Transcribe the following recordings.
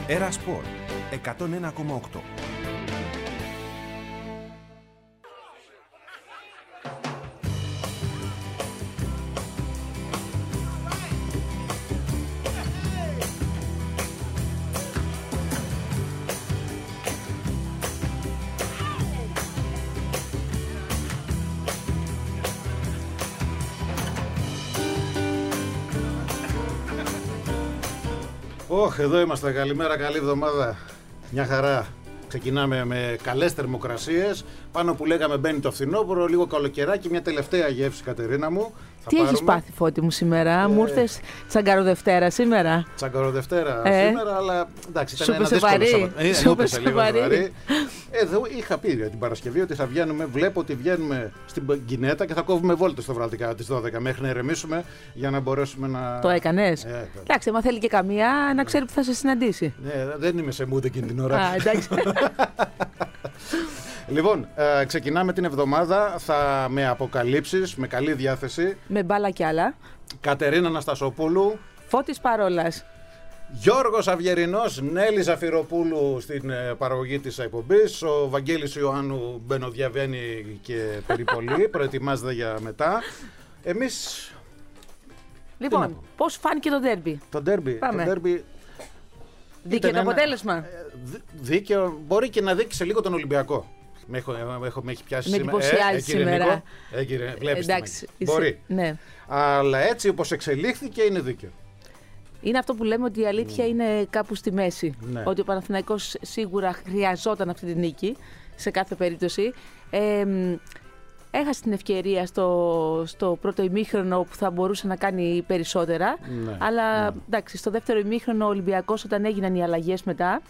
Έρα Σπορ 101,8. Εδώ είμαστε. Καλημέρα, καλή εβδομάδα. Μια χαρά. Ξεκινάμε με καλές θερμοκρασίες. Πάνω που λέγαμε μπαίνει το φθινόπωρο, λίγο καλοκαιράκι, μια τελευταία γεύση, Κατερίνα μου. Τι έχεις πάθει, Φώτη μου, σήμερα? Μου ήρθες Τσαγκαροδευτέρα σήμερα. Τσαγκαροδευτέρα σήμερα, αλλά εντάξει, ήταν ένα δύσκολο Σαββατοκύριακο. Σου πέσε βαρύ. Εδώ είχα πει για την Παρασκευή ότι θα βγαίνουμε, βλέπω ότι βγαίνουμε στην Κινέτα και θα κόβουμε βόλτες το βράδυ τις 12 μέχρι να ηρεμήσουμε για να μπορέσουμε να... Το έκανες? Εντάξει, μα θέλει και καμία να ξέρει που θα σε συναντήσει. Ναι, δεν είμαι σε mood εκείνη την ώρα. Α, εντάξει. Λοιπόν, ξεκινάμε την εβδομάδα με αποκαλύψεις, με καλή διάθεση. Με μπάλα κι άλλα. Κατερίνα Αναστασοπούλου. Φώτης Παρόλας. Γιώργος Αυγερινός, Νέλη Ζαφυροπούλου στην παραγωγή της εκπομπής. Ο Βαγγέλης Ιωάννου μπαινοδιαβαίνει και περιπολεί, προετοιμάζεται για μετά. Εμείς... Λοιπόν, πώς φάνηκε το ντέρμπι? Το ντέρμπι. Δίκαιο το αποτέλεσμα. Δίκαιο, μπορεί και να δείξει λίγο τον Ολυμπιακό. Με έχει πιάσει με εντυπωσιάζει σήμερα. Βλέπεις. Εντάξει, μπορεί. Ναι. Αλλά έτσι όπως εξελίχθηκε είναι δίκαιο. Είναι αυτό που λέμε ότι η αλήθεια είναι κάπου στη μέση. Ναι. Ότι ο Παναθηναϊκός σίγουρα χρειαζόταν αυτή τη νίκη σε κάθε περίπτωση. Έχασε την ευκαιρία στο πρώτο ημίχρονο που θα μπορούσε να κάνει περισσότερα. Ναι. Αλλά εντάξει, στο δεύτερο ημίχρονο ο Ολυμπιακός, όταν έγιναν οι αλλαγές μετά,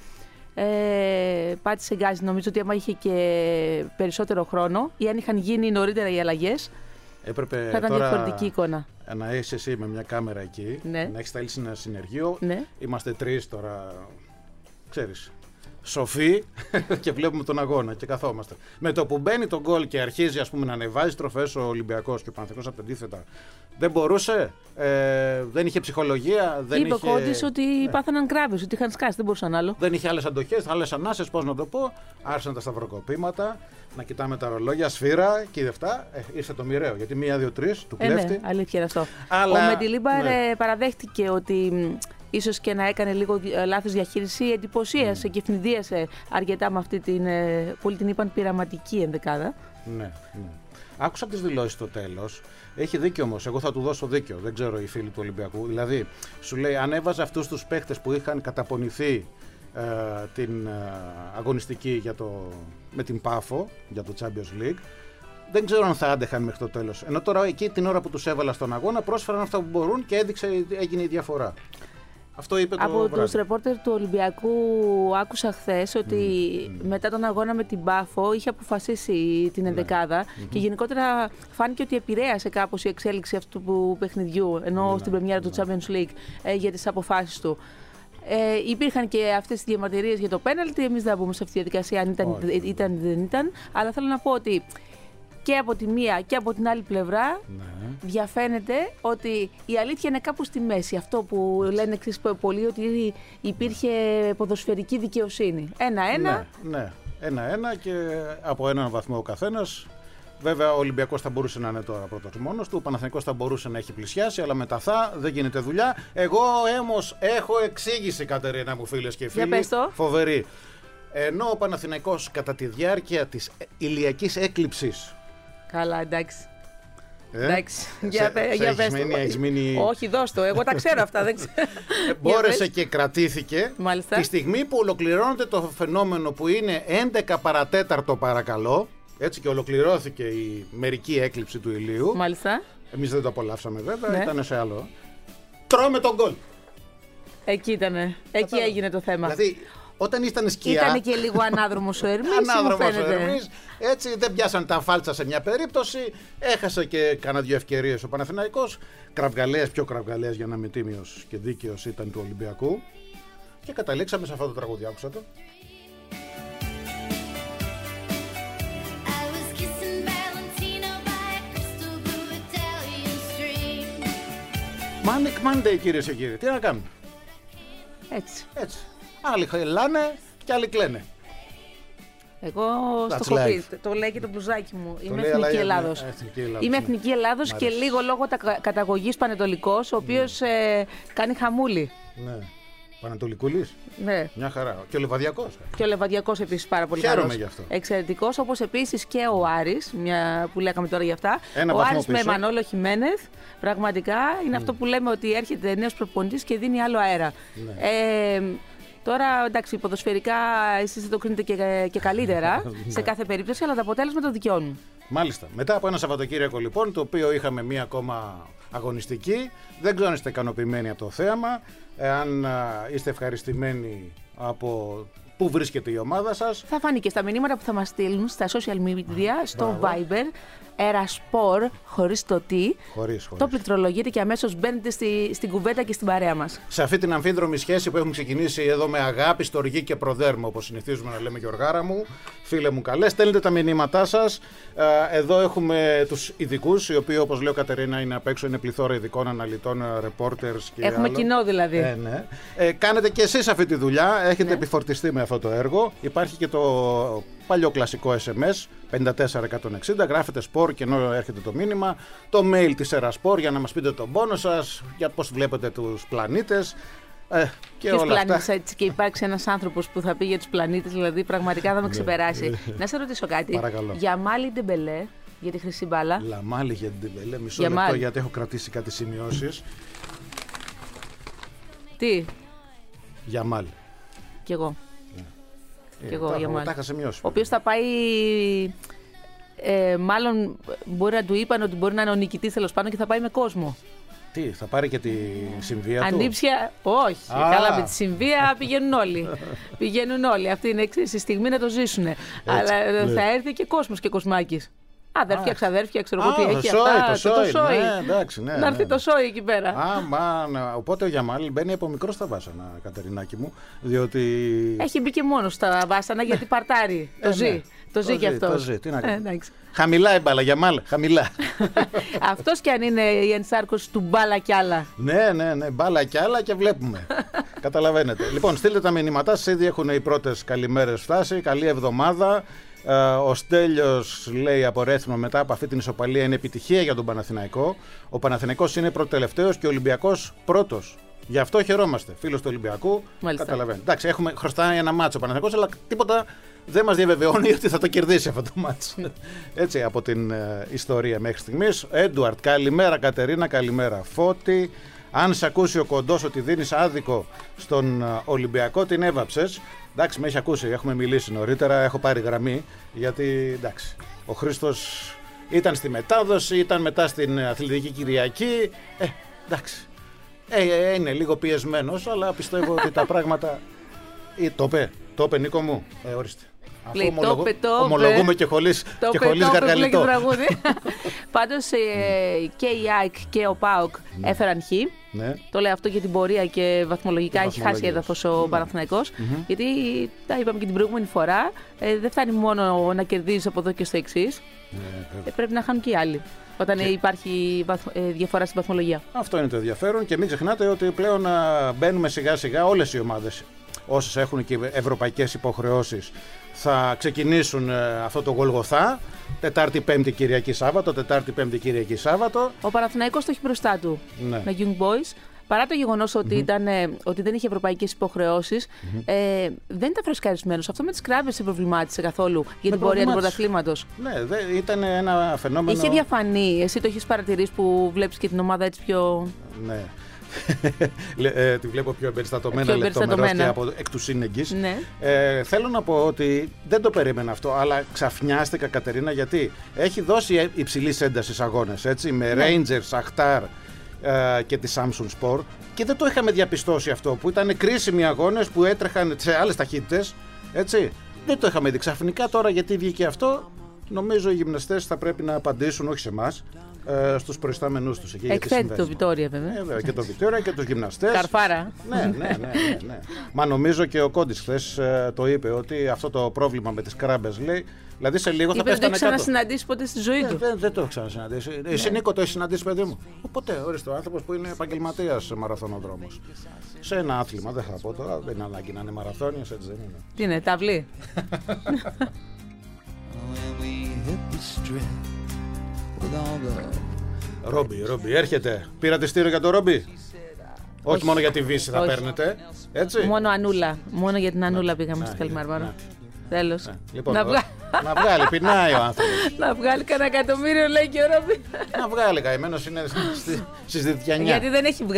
πάτησε γκάζι. Νομίζω ότι άμα είχε και περισσότερο χρόνο ή αν είχαν γίνει νωρίτερα οι αλλαγές, θα ήταν διαφορετική εικόνα. Να είσαι εσύ με μια κάμερα εκεί, ναι. Να έχεις σταλεί ένα συνεργείο. Ναι. Είμαστε τρεις τώρα, ξέρεις, σοφοί και βλέπουμε τον αγώνα και καθόμαστε. Με το που μπαίνει το γκολ και αρχίζει, ας πούμε, να ανεβάζει τροφές ο Ολυμπιακός και ο Παναθηναϊκός από το αντίθετα, δεν μπορούσε, δεν είχε ψυχολογία. Είπε ο Κόντης ότι πάθαναν κράβες, ότι είχαν σκάσει, δεν μπορούσαν άλλο. Δεν είχε άλλες αντοχές, άλλες ανάσες, πώς να το πω. Άρχισαν τα σταυροκοπήματα, να κοιτάμε τα ρολόγια, σφύρα και αυτά. Ήρθε το μοιραίο, γιατί 1, 2, 3 του κλέφτη. Ναι, αλήθεια είναι αυτό. Αλλά, ο Μεντιλίμπαρ παραδέχτηκε ότι ίσως και να έκανε λίγο λάθος διαχείριση, εντυπωσίασε και ευνηδίασε αρκετά με αυτή την, πολύ την είπαν, πειραματική ενδεκάδα. Ναι. Άκουσα τις δηλώσεις στο τέλος. Έχει δίκιο όμως, εγώ θα του δώσω δίκιο. Δεν ξέρω οι φίλοι του Ολυμπιακού. Δηλαδή, σου λέει, αν έβαζε αυτούς τους παίχτες που είχαν καταπονηθεί την αγωνιστική με την Πάφο για το Champions League, δεν ξέρω αν θα άντεχαν μέχρι το τέλος. Ενώ τώρα εκεί την ώρα που τους έβαλα στον αγώνα πρόσφεραν αυτά που μπορούν και έγινε η διαφορά. Αυτό είπε από τους ρεπόρτερ του Ολυμπιακού άκουσα χθες ότι μετά τον αγώνα με την Πάφο είχε αποφασίσει την ενδεκάδα και γενικότερα φάνηκε ότι επηρέασε κάπως η εξέλιξη αυτού του παιχνιδιού, ενώ στην πρεμιέρα του Champions League, για τις αποφάσεις του. Υπήρχαν και αυτές οι διαμαρτυρίες για το πέναλτι. Εμείς δεν μπούμε σε αυτή τη διαδικασία αν ήταν ή δεν ήταν, αλλά θέλω να πω ότι και από τη μία και από την άλλη πλευρά διαφαίνεται ότι η αλήθεια είναι κάπου στη μέση. Αυτό που λένε εξής πολλοί, ότι υπήρχε ποδοσφαιρική δικαιοσύνη. 1-1. Ναι, 1-1 και από έναν βαθμό ο καθένας. Βέβαια ο Ολυμπιακός θα μπορούσε να είναι τώρα πρώτος μόνος του, ο Παναθηναϊκός θα μπορούσε να έχει πλησιάσει, αλλά μετά δεν γίνεται δουλειά. Εγώ όμως έχω εξήγηση, Κατερίνα μου, φίλες και φίλοι, φοβερή. Ενώ ο Παναθηναϊκός κατά τη διάρκεια της ηλιακής έκλειψης. Καλά, εντάξει. Εντάξει, για πες το. Όχι, δώσ' το, εγώ τα ξέρω αυτά. Μπόρεσε και κρατήθηκε. Μάλιστα. Τη στιγμή που ολοκληρώνεται το φαινόμενο που είναι 11 παρατέταρτο, παρακαλώ. Έτσι, και ολοκληρώθηκε η μερική έκλειψη του ηλίου. Μάλιστα. Εμείς δεν το απολαύσαμε βέβαια, ήταν σε άλλο. Τρώμε τον γκολ. Εκεί ήτανε. Εκεί έγινε το θέμα. Δηλαδή, όταν ήταν σκιά. Ήταν και λίγο ανάδρομος ο Ερμής. Ανάδρομος ο Ερμής. Έτσι, δεν πιάσαν τα φάλτσα σε μια περίπτωση. Έχασε και κάνα 2 ευκαιρίες ο Παναθηναϊκός. Κραυγαλαίες, πιο κραυγαλαίες για να είμαι τίμιος και δίκαιος ήταν του Ολυμπιακού. Και καταλήξαμε σε αυτό το τραγούδι. Άκουσα το. Manic Monday, κυρίες και κύριοι. Τι να κάνουμε. Έτσι. Άλλοι χελάνε και άλλοι κλαίνε. Εγώ στο έχω πει, το λέει και το μπλουζάκι μου. Είμαι Εθνική Ελλάδος. Είμαι Εθνική Ελλάδος και λίγο λόγω καταγωγής Πανετολικός, ο οποίος κάνει χαμούλη. Ναι. Πανετολικούλης. Ναι. Μια χαρά. Και ο Λεβαδιακός. Και ο Λεβαδιακός επίσης πάρα πολύ καλός. Χαίρομαι γι' αυτό. Εξαιρετικός, όπως επίσης και ο Άρης, μια που λέγαμε τώρα γι' αυτά. Ο Άρης με Μανόλο Χιμένεθ, πραγματικά είναι αυτό που λέμε ότι έρχεται νέος προπονητής και δίνει άλλο αέρα. Ναι. Τώρα, εντάξει, ποδοσφαιρικά εσείς δεν το κρίνετε και καλύτερα σε κάθε περίπτωση, αλλά το αποτέλεσμα το δικαιώνουν. Μάλιστα. Μετά από ένα Σαββατοκύριακο, λοιπόν, το οποίο είχαμε μία ακόμα αγωνιστική, δεν ξέρω αν είστε ικανοποιημένοι από το θέαμα, αν είστε ευχαριστημένοι από πού βρίσκεται η ομάδα σας. Θα φανεί και στα μηνύματα που θα μας στείλουν στα social media, στο Viber, Ερασπορ, χωρίς το τι. Το πληκτρολογείτε και αμέσως μπαίνετε στην κουβέντα και στην παρέα μας. Σε αυτή την αμφίδρομη σχέση που έχουμε ξεκινήσει εδώ με αγάπη, στοργή και προδέρμα, όπως συνηθίζουμε να λέμε, Γιωργάρα μου, φίλε μου καλέ, στέλνετε τα μηνύματά σας. Εδώ έχουμε τους ειδικούς, οι οποίοι, όπως λέω, Κατερίνα, είναι απ' έξω, είναι πληθώρα ειδικών αναλυτών, reporters και έχουμε άλλο. Κοινό δηλαδή. Ναι. Κάνετε και εσείς αυτή τη δουλειά, έχετε επιφορτιστεί με αυτό το έργο. Υπάρχει και το παλιό κλασικό SMS 54160, γράφετε σπορ και ενώ έρχεται το μήνυμα, το mail της Ερασπορ για να μας πείτε τον πόνο σας, για πώς βλέπετε τους πλανήτες και όλα πλανήτες, αυτά. Έτσι, και υπάρξει ένας άνθρωπος που θα πει για τους πλανήτες, δηλαδή πραγματικά θα με ξεπεράσει. Να σε ρωτήσω κάτι. Παρακαλώ. Γιαμάλ Ντεμπελέ για τη χρυσή μπάλα. Λαμάλ για την Ντεμπελέ, μισό λεπτό γιατί έχω κρατήσει κάτι σημειώσεις. Τι? Γιαμάλ. Κι εγώ. Και εγώ, ο οποίος θα πάει, μάλλον μπορεί να του είπαν ότι μπορεί να είναι ο νικητής τέλος πάντων και θα πάει με κόσμο. Τι, θα πάρει και τη συμβία του? Ανήψια, όχι. Καλά, με τη συμβία πηγαίνουν όλοι. Αυτή είναι η στιγμή να το ζήσουν. Αλλά θα έρθει και κόσμος και κοσμάκης. Αδέρφια, ξαδέρφια, ξέρω εγώ τι έχει αυτά. Το σόι. Να έρθει το σόι εκεί πέρα. Οπότε ο Γιαμάλ μπαίνει από μικρό στα βάσανα, Κατερινάκη μου, διότι... Έχει μπει και μόνο στα βάσανα γιατί παρτάρει. Το ζει και αυτός. Χαμηλά η μπάλα, Γιαμάλ, χαμηλά. Αυτός κι αν είναι η ενσάρκωση του μπάλα κι άλλα. Ναι, μπάλα κι άλλα και βλέπουμε. Καταλαβαίνετε. Λοιπόν, στείλτε τα μηνύματά σας, ήδη έχουν οι πρώτες καλημέρες φτάσει. Καλή εβδομάδα. Ο Στέλιος λέει από Ρέθυμνο, μετά από αυτή την ισοπαλία είναι επιτυχία για τον Παναθηναϊκό. Ο Παναθηναϊκός είναι πρώτο-τελευταίος και ο Ολυμπιακός πρώτος. Γι' αυτό χαιρόμαστε. Φίλος του Ολυμπιακού. Καταλαβαίνετε. Εντάξει, χρωστάει ένα μάτσο ο Παναθηναϊκός, αλλά τίποτα δεν μας διαβεβαιώνει ότι θα το κερδίσει αυτό το μάτσο. Έτσι, από την ιστορία μέχρι στιγμής. Έντουαρτ, καλημέρα Κατερίνα, καλημέρα Φώτη. Αν σε ακούσει ο Κοντός ότι δίνεις άδικο στον Ολυμπιακό, την έβαψες. Εντάξει, με έχει ακούσει, έχουμε μιλήσει νωρίτερα, έχω πάρει γραμμή, γιατί εντάξει, ο Χρήστος ήταν στη μετάδοση, ήταν μετά στην Αθλητική Κυριακή, εντάξει, είναι λίγο πιεσμένος, αλλά πιστεύω ότι τα πράγματα... Το είπε Νίκο μου, ορίστε. Ομολογούμε και χωρίς γαργαλιτό. Πάντως και η ΑΕΚ και ο ΠΑΟΚ έφεραν χ. Ναι. Το λέω αυτό για την πορεία και βαθμολογικά έχει χάσει έδαφος ο Παναθηναϊκός. Γιατί τα είπαμε και την προηγούμενη φορά, δεν φτάνει μόνο να κερδίζεις από εδώ και στο εξής. Πρέπει να χάνουν και οι άλλοι όταν υπάρχει διαφορά στην βαθμολογία. Αυτό είναι το ενδιαφέρον και μην ξεχνάτε ότι πλέον μπαίνουμε σιγά σιγά όλες οι ομάδες, όσες έχουν και ευρωπαϊκές υποχρεώσεις, θα ξεκινήσουν αυτό το Γολγοθά, Τετάρτη, Πέμπτη, Κυριακή, Σάββατο, Τετάρτη, Πέμπτη, Κυριακή, Σάββατο. Ο Παναθηναϊκός το έχει μπροστά του, με Young Boys. Παρά το γεγονός ότι, ότι δεν είχε ευρωπαϊκές υποχρεώσεις, δεν ήταν φρεσκαρισμένος. Αυτό με τις κράβες σε προβλημάτισε καθόλου για την πορεία του πρωταθλήματος. Ναι, ήταν ένα φαινόμενο. Είχε διαφανεί. Εσύ το έχεις παρατηρήσει που βλέπεις και την ομάδα έτσι πιο. Ναι. Τη βλέπω πιο εμπεριστατωμένα, λεπτομερώς και εκ του σύνεγγυς. Ναι. Θέλω να πω ότι δεν το περίμενα αυτό, αλλά ξαφνιάστηκα, Κατερίνα, γιατί έχει δώσει υψηλής έντασης αγώνες, έτσι, με Rangers, Αχτάρ και τη Samsung Sport, και δεν το είχαμε διαπιστώσει αυτό, που ήταν κρίσιμοι αγώνες που έτρεχαν σε άλλες ταχύτητες, έτσι. Δεν το είχαμε δει. Ξαφνικά τώρα, γιατί βγήκε αυτό, νομίζω οι γυμναστές θα πρέπει να απαντήσουν, όχι σε εμάς, στους προϊστάμενούς τους. Εκθέτει το Βιτόρια, βέβαια. Και το Βιτόρια και τους γυμναστές. Καρφάρα. Ναι. Μα νομίζω και ο Κόντις χθες το είπε ότι αυτό το πρόβλημα με τις κράμπες, λέει, δηλαδή σε λίγο θα πέφτανε κάτω. Δεν το έχει ξανασυναντήσει ποτέ στη ζωή του. Δεν το έχω ξανασυναντήσει. Εσύ, Νίκο, το έχει συναντήσει, παιδί μου? Ποτέ. Ορίστε, ο άνθρωπος που είναι επαγγελματίας μαραθωνοδρόμος. Σε ένα άθλημα, δεν θα πω τώρα, δεν είναι ανάγκη να είναι μαραθώνιος, έτσι δεν είναι? Τι είναι, ταυλή? Ρόμπι, έρχεται. Πήρατε στήριο για το Ρόμπι? Όχι μόνο για τη Βύση θα παίρνετε, έτσι? Μόνο Ανούλα. Μόνο για την Ανούλα πήγαμε στη Καλιμάρμαρο. Τέλος. Λοιπόν, να βγάλει, πεινάει ο άνθρωπος. Να βγάλει κανένα εκατομμύριο, λέει και ο Ρόμπι. Να βγάλει, καημένος είναι στη Ζητιανιά. Γιατί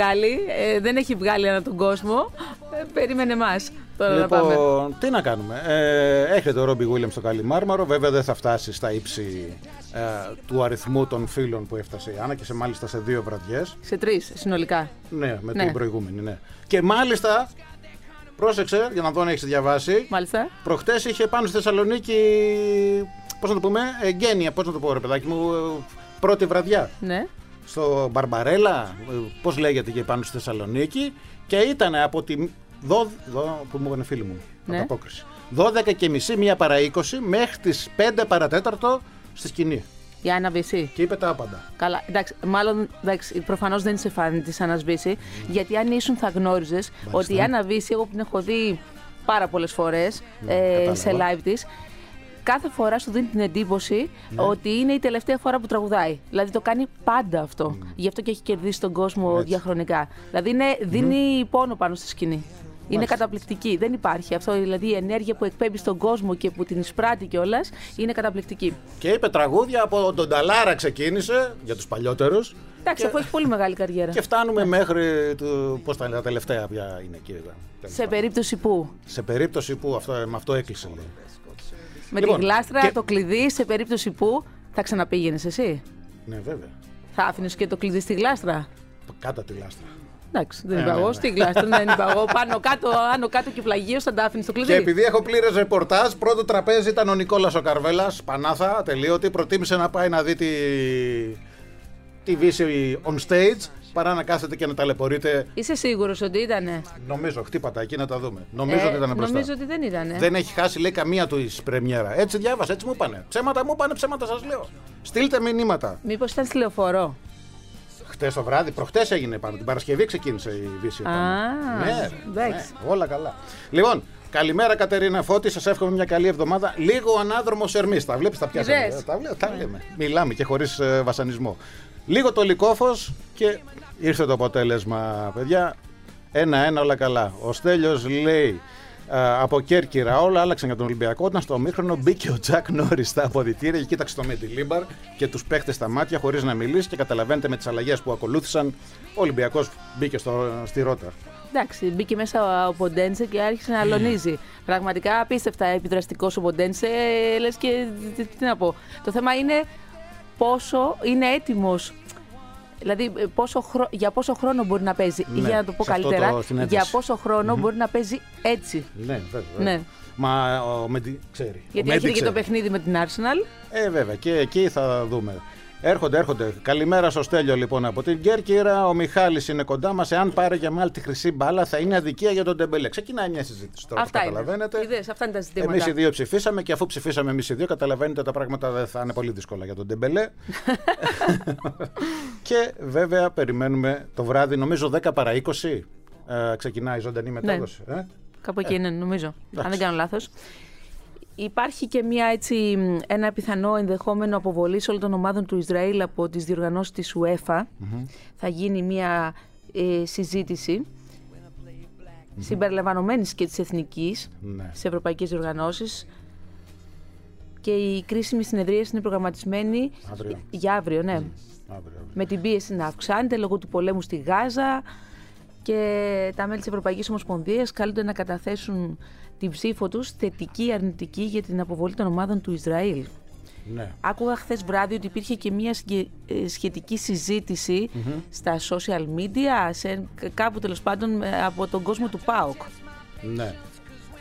δεν έχει βγάλει ανά τον κόσμο. Περίμενε εμάς. Λοιπόν, τι να κάνουμε. Έχετε ο Ρόμπι Γουίλιαμς στο Καλιμάρμαρο. Βέβαια δεν θα φτάσει στα ύψη του αριθμού των φίλων που έφτασε η Άννα και μάλιστα σε 2 βραδιές. Σε 3 συνολικά. Ναι, με την προηγούμενη, ναι. Και μάλιστα, πρόσεξε για να δω αν έχεις διαβάσει. Μάλιστα. Προχτές είχε πάνω στη Θεσσαλονίκη, πώς να το πούμε, εγγένεια, πώς να το πω ρε παιδάκι μου, πρώτη βραδιά. Ναι. Στο Μπαρμπαρέλα, πώς λέγεται και πάνω στη Θεσσαλονίκη, και ήταν από τη που μου έκανε φίλοι μου, ναι, ανταπόκριση. 12:30, 1 παρά 20, μέχρι τις 5 παρατέταρτο στη σκηνή. Η Άννα Βύση. Και είπε τα άπαντα. Καλά, εντάξει, προφανώς δεν είσαι φαν της Άννας Βύση, γιατί αν ήσουν θα γνώριζες ότι η Άννα Βύση, εγώ που την έχω δει πάρα πολλές φορές σε live της, κάθε φορά σου δίνει την εντύπωση ότι είναι η τελευταία φορά που τραγουδάει. Δηλαδή το κάνει πάντα αυτό. Γι' αυτό και έχει κερδίσει τον κόσμο διαχρονικά. Δηλαδή δίνει πόνο πάνω στη σκηνή. Είναι καταπληκτική. Δεν υπάρχει αυτό. Δηλαδή η ενέργεια που εκπέμπει στον κόσμο και που την εισπράττει κιόλας είναι καταπληκτική. Και είπε τραγούδια από τον Ταλάρα ξεκίνησε, για τους παλιότερους. Εντάξει, αφού έχει πολύ μεγάλη καριέρα. Και φτάνουμε μέχρι πώς τα τελευταία πια είναι εκεί. Σε περίπτωση που. Σε περίπτωση που, με αυτό έκλεισε. Λέει. Με τη γλάστρα, το κλειδί, σε περίπτωση που θα ξαναπήγαινες εσύ. Ναι, βέβαια. Θα άφηνες και το κλειδί στη γλάστρα? Κάτω τη γλάστρα. Εντάξει, δεν είπα εγώ. Στη γλάστρα δεν είπα εγώ. Άνω κάτω και πλαγίως θα τα άφηνες το κλειδί. Και επειδή έχω πλήρες ρεπορτάζ, πρώτο τραπέζι ήταν ο Νικόλας ο Καρβέλας, Πανάθα, ατελείωτη. Προτίμησε να πάει να δει τη Βύση on stage, παρά να κάθεται και να ταλαιπωρείται. Είσαι σίγουρος ότι ήτανε? Νομίζω, χτύπατα εκεί να τα δούμε. Νομίζω ότι ήταν μπροστά. Νομίζω ότι δεν ήτανε. Δεν έχει χάσει, λέει, καμία του εις πρεμιέρα. Έτσι διάβασα, έτσι μου είπανε. Ψέματα μου είπανε, ψέματα σας λέω. Στείλτε μηνύματα. Μήπως ήταν στη λεωφορώ? Χτες το βράδυ, προχτές έγινε πάνω. Την Παρασκευή ξεκίνησε η Βύση. Ναι, όλα καλά. Λοιπόν, καλημέρα Κατερίνα Φώτη, σας εύχομαι μια καλή εβδομάδα. Λίγο ανάδρομος Ερμής. Τα βλέπεις, τα πιάσαμε. Τα λέμε. Μιλάμε και χωρίς βασανισμό. Λίγο το Λυκόφος και ήρθε το αποτέλεσμα, παιδιά. 1-1 όλα καλά. Ο Στέλιος λέει από Κέρκυρα όλα άλλαξαν για τον Ολυμπιακό. Όταν στο ομίχρονο μπήκε ο Τζακ Νόρις στα αποδυτήρια και κοίταξε το Μεντιλίμπαρ και τους παίχτες στα μάτια χωρίς να μιλήσει, και καταλαβαίνετε με τις αλλαγές που ακολούθησαν ο Ολυμπιακός μπήκε στη ρότα. Εντάξει, μπήκε μέσα ο Ποντένσε και άρχισε να αλωνίζει. Πραγματικά απίστευτα επιδραστικός ο Ποντένσε, λες και τι να πω. Το θέμα είναι πόσο είναι έτοιμος. Δηλαδή, για πόσο χρόνο μπορεί να παίζει, ή για να το πω καλύτερα, για πόσο χρόνο μπορεί να παίζει έτσι. Ναι, βέβαια. Ναι. Μα ο Μέντι ξέρει. Γιατί έρχεται και το παιχνίδι με την Arsenal. Βέβαια, και εκεί θα δούμε. Έρχονται. Καλημέρα στο Στέλιο λοιπόν από την Κέρκυρα. Ο Μιχάλης είναι κοντά μας. Εάν πάρει για μάλη τη χρυσή μπάλα, θα είναι αδικία για τον Ντεμπελέ. Ξεκινάει μια συζήτηση τώρα. Αυτά καταλαβαίνετε. Αυτά είναι τα ζητήματα. Εμείς οι δύο ψηφίσαμε, και αφού ψηφίσαμε εμείς οι δύο, καταλαβαίνετε τα πράγματα δεν θα είναι πολύ δύσκολα για τον Ντεμπελέ. Και βέβαια περιμένουμε το βράδυ, νομίζω 10 παρά 20. Ξεκινάει η ζωντανή μετάδοση. Ναι. Κάπου εκεί είναι, νομίζω. Αν δεν κάνω λάθος. Υπάρχει και ένα πιθανό ενδεχόμενο αποβολής όλων των ομάδων του Ισραήλ από τις διοργανώσεις της UEFA. Θα γίνει μια συζήτηση συμπεριλαμβανομένης και της εθνικής, στις ευρωπαϊκές διοργανώσεις. Και η κρίσιμη συνεδρίαση είναι προγραμματισμένη για αύριο, ναι. Με την πίεση να αυξάνεται λόγω του πολέμου στη Γάζα, και τα μέλη της Ευρωπαϊκής Ομοσπονδίας καλούνται να καταθέσουν την ψήφο τους, θετική ή αρνητική, για την αποβολή των ομάδων του Ισραήλ. Ναι. Άκουγα χθες βράδυ ότι υπήρχε και μια σχετική συζήτηση στα social media, κάπου τέλος πάντων από τον κόσμο του ΠΑΟΚ. Ναι.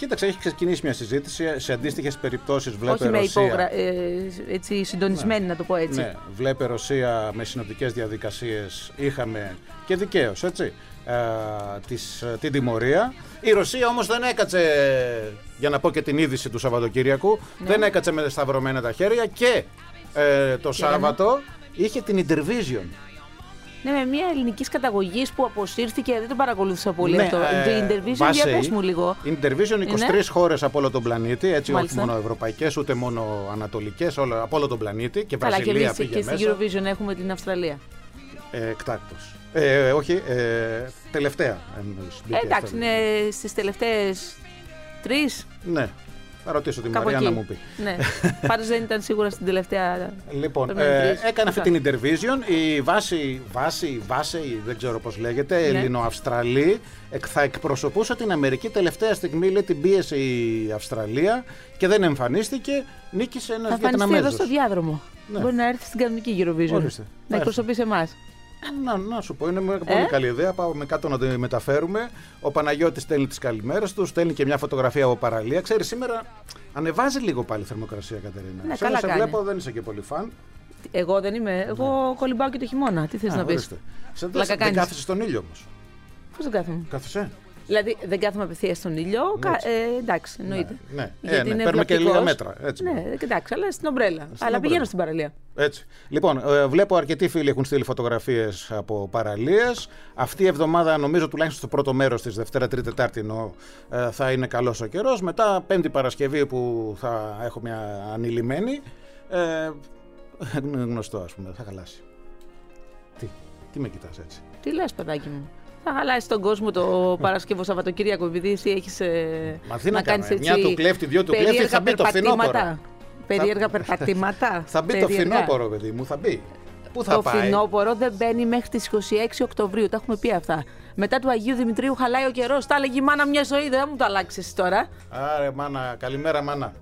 Κοίταξε, έχει ξεκινήσει μια συζήτηση σε αντίστοιχες περιπτώσεις. Βλέπε Όχι Ρωσία. έτσι συντονισμένη, να το πω έτσι. Ναι, βλέπε Ρωσία με συνοπτικές διαδικασίες. Είχαμε και δικαίως, έτσι. Την τιμωρία. Η Ρωσία όμως δεν έκατσε, για να πω και την είδηση του Σαββατοκύριακου, δεν έκατσε με σταυρωμένα τα χέρια και το Σάββατο είχε την Intervision. Ναι, με μια ελληνικής καταγωγής που αποσύρθηκε, δεν το παρακολούθησα πολύ αυτό. Το Intervision, για πες μου λίγο. Intervision, 23 χώρες από όλο τον πλανήτη, έτσι, όχι μόνο ευρωπαϊκές, ούτε μόνο ανατολικές, από όλο τον πλανήτη. Και Βραζιλία πήγε μέσα. Και στην Eurovision έχουμε την Αυστραλία. Εκτάκτος. Όχι, τελευταία. Εντάξει, είναι στις τελευταίες 3. Ναι. Θα ρωτήσω τη Μαρία να μου πει. Ναι, πάντως δεν ήταν σίγουρα στην τελευταία. Λοιπόν, έκανε αυτή την Intervision. Η βάση, δεν ξέρω πώς λέγεται, Ελληνοαυστραλή, θα εκπροσωπούσε την Αμερική. Τελευταία στιγμή, λέει, την πίεσε η Αυστραλία και δεν εμφανίστηκε. Νίκησε ένας Βιετναμέζος. Θα εμφανιστεί εδώ στο διάδρομο. Ναι. Μπορεί να έρθει στην κανονική Eurovision. Ορίστε. Να εκπροσωπήσει εμάς. Να σου πω, είναι μια πολύ καλή ιδέα. Πάμε κάτω να τη μεταφέρουμε. Ο Παναγιώτης στέλνει τις καλημέρες του, στέλνει και μια φωτογραφία από παραλία. Ξέρεις, σήμερα ανεβάζει λίγο πάλι η θερμοκρασία, Κατερίνα. Ναι, καλά σε βλέπω, δεν είσαι και πολύ φαν. Εγώ δεν είμαι. Εγώ κολυμπάω και το χειμώνα. Τι θες να πεις? Δεν κάθεσαι στον ήλιο όμως. Πώς δεν κάθομαι? Κάθεσαι. Δηλαδή δεν κάθομαι απευθείας στον ήλιο. Εντάξει, εννοείται. Ναι, παίρνουμε και λίγα μέτρα. Έτσι. Ναι, εντάξει, αλλά στην ομπρέλα. Αλλά πηγαίνω στην παραλία. Έτσι. Λοιπόν, βλέπω αρκετοί φίλοι έχουν στείλει φωτογραφίες από παραλίες. Αυτή η εβδομάδα, νομίζω τουλάχιστον στο πρώτο μέρος της, Δευτέρα, Τρίτη, Τετάρτη, θα είναι καλός ο καιρός. Μετά, Πέμπτη Παρασκευή που θα έχω μια ανηλυμένη. Γνωστό, ας πούμε, θα χαλάσει. Τι με κοιτάς έτσι? Τι λες, παιδάκι μου? Θα χαλάσει τον κόσμο το Παρασκευό Σαββατοκύριακο, επειδή εσύ έχεις να κάνεις έτσι. Μια του κλέφτη, δυο του κλέφτη, θα μπει το φθινόπωρο. Περίεργα περπατήματα. Θα μπει το φθινόπωρο, παιδί μου, θα μπει. Πού θα πάει? Το φθινόπωρο δεν μπαίνει μέχρι τις 26 Οκτωβρίου, τα έχουμε πει αυτά. Μετά του Αγίου Δημητρίου χαλάει ο καιρός. Τα έλεγε η μάνα μια ζωή, δεν μου το αλλάξεις τώρα. Άρε μάνα, καλημέρα μάνα.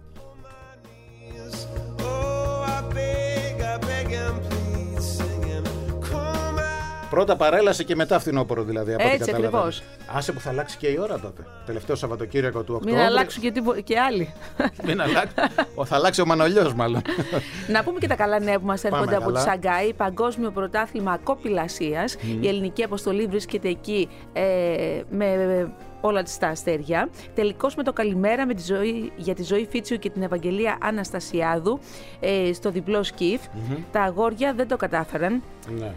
Πρώτα παρέλαση και μετά φθινόπωρο, δηλαδή. Από έτσι ακριβώς. Άσε που θα αλλάξει και η ώρα τότε. Τελευταίο Σαββατοκύριακο του Οκτώβρη. Μην αλλάξουν και άλλοι. Μην αλλάξουν. Θα αλλάξει ο Μανολιός, μάλλον. Να πούμε και τα καλά νέα που μας έρχονται από τη Σαγκάη. Παγκόσμιο πρωτάθλημα κοπηλασίας. Η ελληνική αποστολή βρίσκεται εκεί με όλα τα αστέρια. Τελικώς με το καλημέρα για τη Ζωή Φίτσιου και την Ευαγγελία Αναστασιάδου στο διπλό σκιφ. Τα αγόρια δεν το κατάφεραν. Ναι.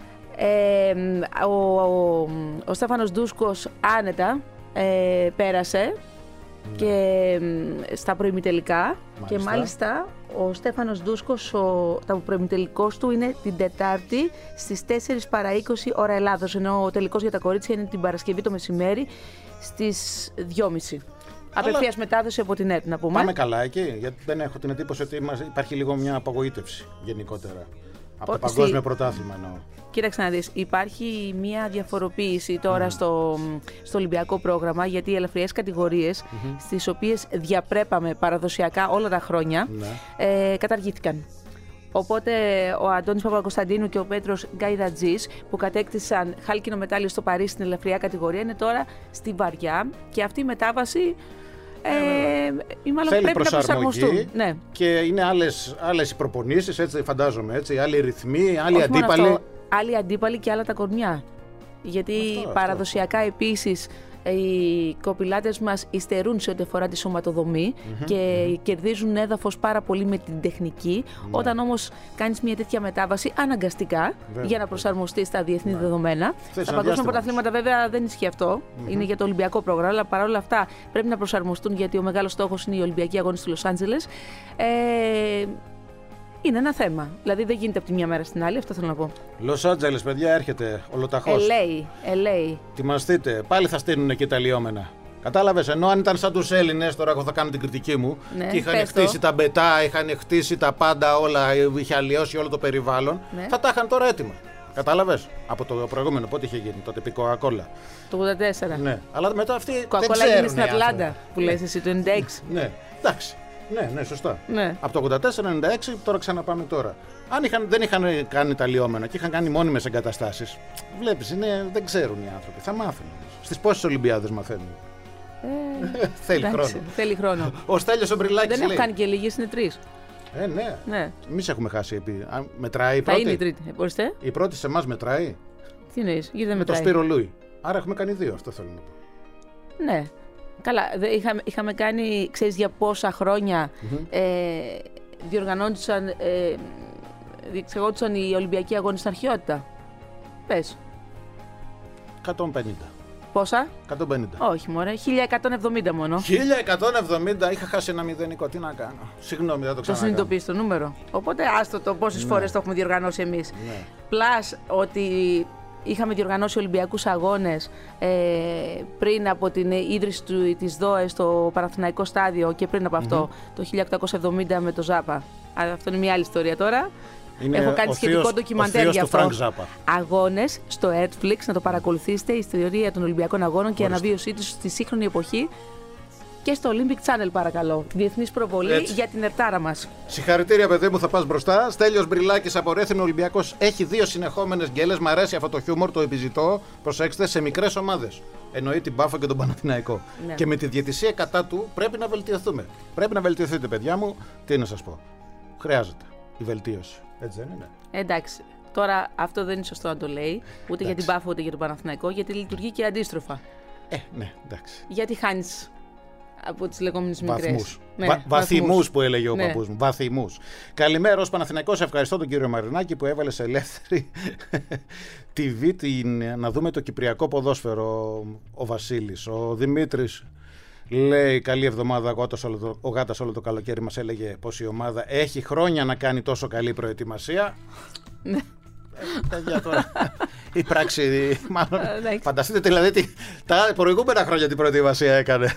Ο Στέφανος Ντούσκος άνετα πέρασε και στα προημιτελικά. Και μάλιστα ο Στέφανος Ντούσκος, το προημιτελικός του είναι την Τετάρτη στις 4 παρά 20 ώρα Ελλάδος, ενώ ο τελικός για τα κορίτσια είναι την Παρασκευή το μεσημέρι στις 2.30. Απευθείας μετάδοση από την ΕΡΤ, να πούμε. Πάμε καλά εκεί, γιατί δεν έχω την εντύπωση ότι υπάρχει λίγο μια απογοήτευση γενικότερα από το παγκόσμιο πρωτάθλημα, εννοώ. Κοίταξε να δεις, υπάρχει μια διαφοροποίηση τώρα στο Ολυμπιακό πρόγραμμα, γιατί οι ελαφριές κατηγορίες, στις οποίες διαπρέπαμε παραδοσιακά όλα τα χρόνια, καταργήθηκαν. Οπότε ο Αντώνης Παπακοσταντίνου και ο Πέτρος Γκαϊδατζής, που κατέκτησαν χάλκινο μετάλλιο στο Παρίσι στην ελαφριά κατηγορία, είναι τώρα στη βαριά, και αυτή η μετάβαση πρέπει να προσαρμοστούν. Ναι. Και είναι άλλες οι προπονήσεις, έτσι φαντάζομαι, έτσι, άλλοι ρυθμοί, άλλοι αντίπαλοι. Άλλοι αντίπαλοι και άλλα τα κορμιά. Γιατί παραδοσιακά επίσης οι κοπηλάτες μας υστερούν σε ό,τι αφορά τη σωματοδομή και κερδίζουν έδαφος πάρα πολύ με την τεχνική. Όταν όμως κάνεις μια τέτοια μετάβαση αναγκαστικά για να προσαρμοστείς στα διεθνή δεδομένα. Στα παγκόσμια πρωταθλήματα βέβαια δεν ισχύει αυτό. Είναι για το Ολυμπιακό πρόγραμμα, αλλά παρόλα αυτά πρέπει να προσαρμοστούν, γιατί ο μεγάλος στόχος είναι οι Ολυμπιακοί Αγώνες του Λος Άντζελες. Είναι ένα θέμα. Δηλαδή δεν γίνεται από τη μια μέρα στην άλλη, αυτό θέλω να πω. Λος Άντζελες, παιδιά, έρχεται ολοταχώς. LA. Ετοιμαστείτε. Πάλι θα στείλουν εκεί τα λιώμενα. Κατάλαβες, ενώ αν ήταν σαν τους Έλληνες, τώρα εγώ θα κάνω την κριτική μου, και είχαν χτίσει τα μπετά, είχαν χτίσει τα πάντα όλα, είχε αλλοιώσει όλο το περιβάλλον, θα τα είχαν τώρα έτοιμα. Κατάλαβες, από το προηγούμενο, πότε είχε γίνει, τότε επί Coca-Cola. Το 84. Ναι, αλλά μετά αυτοί δεν ξέρουν. Coca-Cola έγινε στην Ατλάντα, που λες εσύ, το 96. Ναι, εντάξει. Ναι, σωστά. Ναι. Από το 84-96, τώρα ξαναπάμε τώρα. Αν δεν είχαν κάνει τα λιώμενα και είχαν κάνει μόνιμες εγκαταστάσεις, βλέπεις, δεν ξέρουν οι άνθρωποι. Θα μάθουν. Στις πόσες Ολυμπιάδες μαθαίνουν? Θέλει χρόνο. Θέλει χρόνο. Ο Στέλιος ο Μπριλάκης. Δεν έχω κάνει και λίγες, είναι 3. Ναι. Εμείς έχουμε χάσει. Μετράει η Θα πρώτη. είναι η τρίτη. Μπορείτε. Η πρώτη σε εμάς μετράει. Τι εννοείς, γιατί δεν Με το μετράει. Σπύρο Λούι. Άρα έχουμε κάνει 2, αυτό θέλω να πω. Ναι. Καλά, είχαμε κάνει, ξέρεις για πόσα χρόνια διεξαγόντουσαν οι Ολυμπιακοί Αγώνες στην αρχαιότητα. Πες. 150. Πόσα? 150. Όχι μωρέ, 1170 μόνο. 1170, είχα χάσει ένα μηδενικό. Τι να κάνω. Συγγνώμη, δεν το Το ξανακάνω. συνειδητοποιείς το νούμερο. Οπότε άστο το πόσες φορές το έχουμε διοργανώσει εμείς. Ναι. Πλάς ότι είχαμε διοργανώσει Ολυμπιακούς Αγώνες πριν από την ίδρυση της ΔΟΕ στο Παναθηναϊκό Στάδιο και πριν από αυτό, το 1870 με το Ζάπα. Αλλά αυτό είναι μια άλλη ιστορία τώρα. Έχω κάνει σχετικό ντοκιμαντέρ για αυτό. Αγώνες στο Netflix, να το παρακολουθήσετε, η ιστορία των Ολυμπιακών Αγώνων και η αναβίωσή τους στη σύγχρονη εποχή. Και στο Olympic Channel, παρακαλώ. Διεθνής προβολή για την ερτάρα μας. Συγχαρητήρια, παιδί μου, θα πας μπροστά. Στέλιος Μπριλάκης από Ρέθυμνο Ολυμπιακός. Έχει 2 συνεχόμενες γκέλες. Μ' αρέσει αυτό το χιούμορ, το επιζητώ. Προσέξτε, σε μικρές ομάδες. Εννοεί την Πάφο και τον Παναθηναϊκό. Ναι. Και με τη διαιτησία κατά του πρέπει να βελτιωθούμε. Πρέπει να βελτιωθείτε, παιδιά μου. Τι να σας πω. Χρειάζεται η βελτίωση. Έτσι δεν είναι? Εντάξει. Τώρα αυτό δεν είναι σωστό να το λέει ούτε για την Πάφο ούτε για τον Παναθηναϊκό, γιατί λειτουργεί και αντίστροφα. Ναι, εντάξει. Γιατί χάνεις από τις λεγόμενες μικρές. Βαθυμούς που έλεγε ο παππούς μου. Βαθυμούς. Καλημέρα ως Παναθηναϊκός. Ευχαριστώ τον κύριο Μαρινάκη που έβαλε σε ελεύθερη TV να δούμε το κυπριακό ποδόσφαιρο. Ο Βασίλης. Ο Δημήτρης λέει καλή εβδομάδα. Ο Γάτας όλο το καλοκαίρι μας έλεγε πως η ομάδα έχει χρόνια να κάνει τόσο καλή προετοιμασία. Ναι. Παιδιά τώρα. Η πράξη. Μάλλον. Φανταστείτε δηλαδή τα προηγούμενα χρόνια την προετοιμασία έκανε.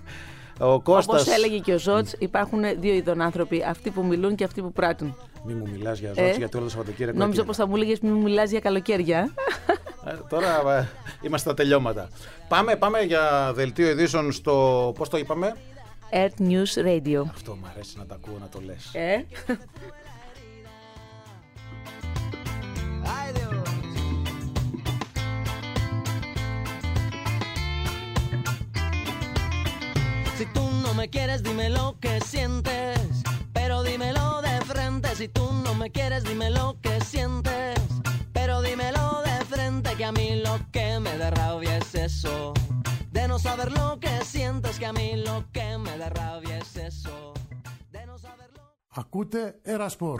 Όπως έλεγε και ο Ζότς, υπάρχουν 2 ειδών άνθρωποι. Αυτοί που μιλούν και αυτοί που πράττουν. Μη μου μιλάς για Ζότς, γιατί όλο το Σαββατοκύριακο. Νόμιζα πως θα μου έλεγες μη μου μιλάς για καλοκαίρια. Τώρα είμαστε στα τελειώματα. Πάμε για δελτίο ειδήσεων στο. Πώς το είπαμε? Earth News Radio. Αυτό μου αρέσει να τα ακούω να το λες. Si tú no me quieres, dime lo que sientes, pero dímelo de frente. Si tú no me quieres, dime lo que sientes, pero dímelo de frente. Que a mí lo que me da rabia es eso, de no saber lo que sientes. Que a mí lo que me da rabia es eso, de no saberlo. Ακούτε Ερασπορ.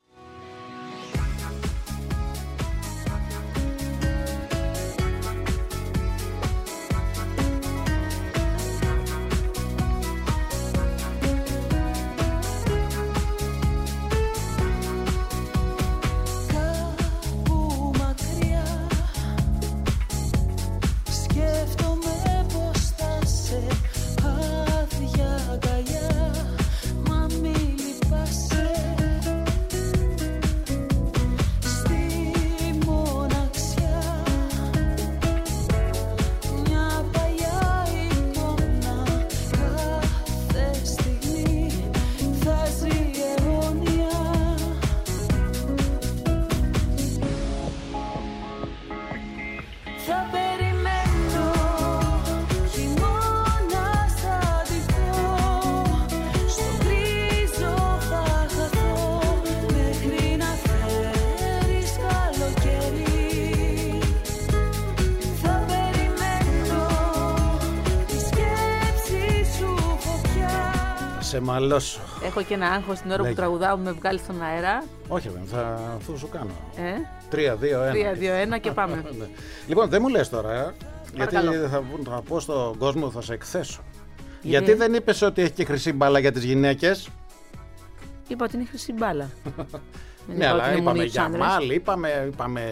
Σε μαλώσω. Έχω και ένα άγχος την ώρα που τραγουδάω, με βγάλει στον αέρα. Όχι, αυτό σου κάνω. 3, 2, 1. 3, 2, 1 και πάμε. Λοιπόν, δεν μου λες τώρα, γιατί θα πω στον κόσμο, θα σε εκθέσω. Γιατί δεν είπες ότι έχει και χρυσή μπάλα για τις γυναίκες? Είπα ότι είναι χρυσή μπάλα. Ναι, αλλά είπαμε Γιαμάλ, είπαμε.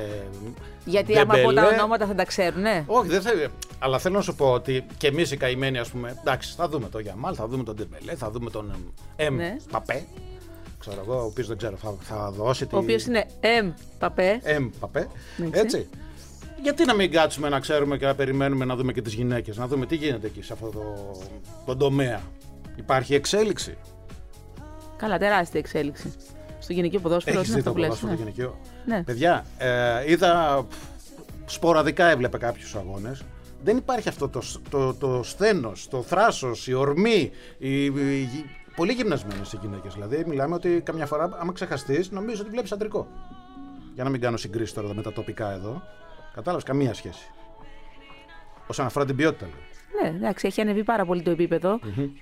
Γιατί άμα πω τα ονόματα θα τα ξέρουνε. Όχι, δεν θέλει. Αλλά θέλω να σου πω ότι και εμείς οι καημένοι, ας πούμε, εντάξει, θα δούμε τον Γιαμάλ, θα δούμε τον Ντεμπελέ, θα δούμε τον Παπέ. Ξέρω εγώ, ο οποίος δεν ξέρω, θα δώσει. Ο οποίος είναι Παπέ. Παπέ. Έτσι. Γιατί να μην κάτσουμε να ξέρουμε και να περιμένουμε να δούμε και τις γυναίκες, να δούμε τι γίνεται εκεί σε αυτό το τομέα. Υπάρχει εξέλιξη? Καλά, τεράστια εξέλιξη. Στο γυναικείο ποδόσφαιρο. Έχεις δει το ποδόσφαιρο το γυναικείο? Ναι. Παιδιά, είδα σποραδικά, έβλεπε κάποιους αγώνες. δεν υπάρχει αυτό το σθένος, το θράσος, η ορμή, πολύ γυμνασμένες οι γυναίκες. Δηλαδή, μιλάμε ότι καμιά φορά, άμα ξεχαστείς, νομίζω ότι βλέπεις αντρικό. Για να μην κάνω συγκρίσεις τώρα με τα τοπικά εδώ. Κατάλαβες, καμία σχέση. Όσον αφορά την ποιότητα, λέω. Ναι, εντάξει, έχει ανεβεί πάρα πολύ το επίπεδο.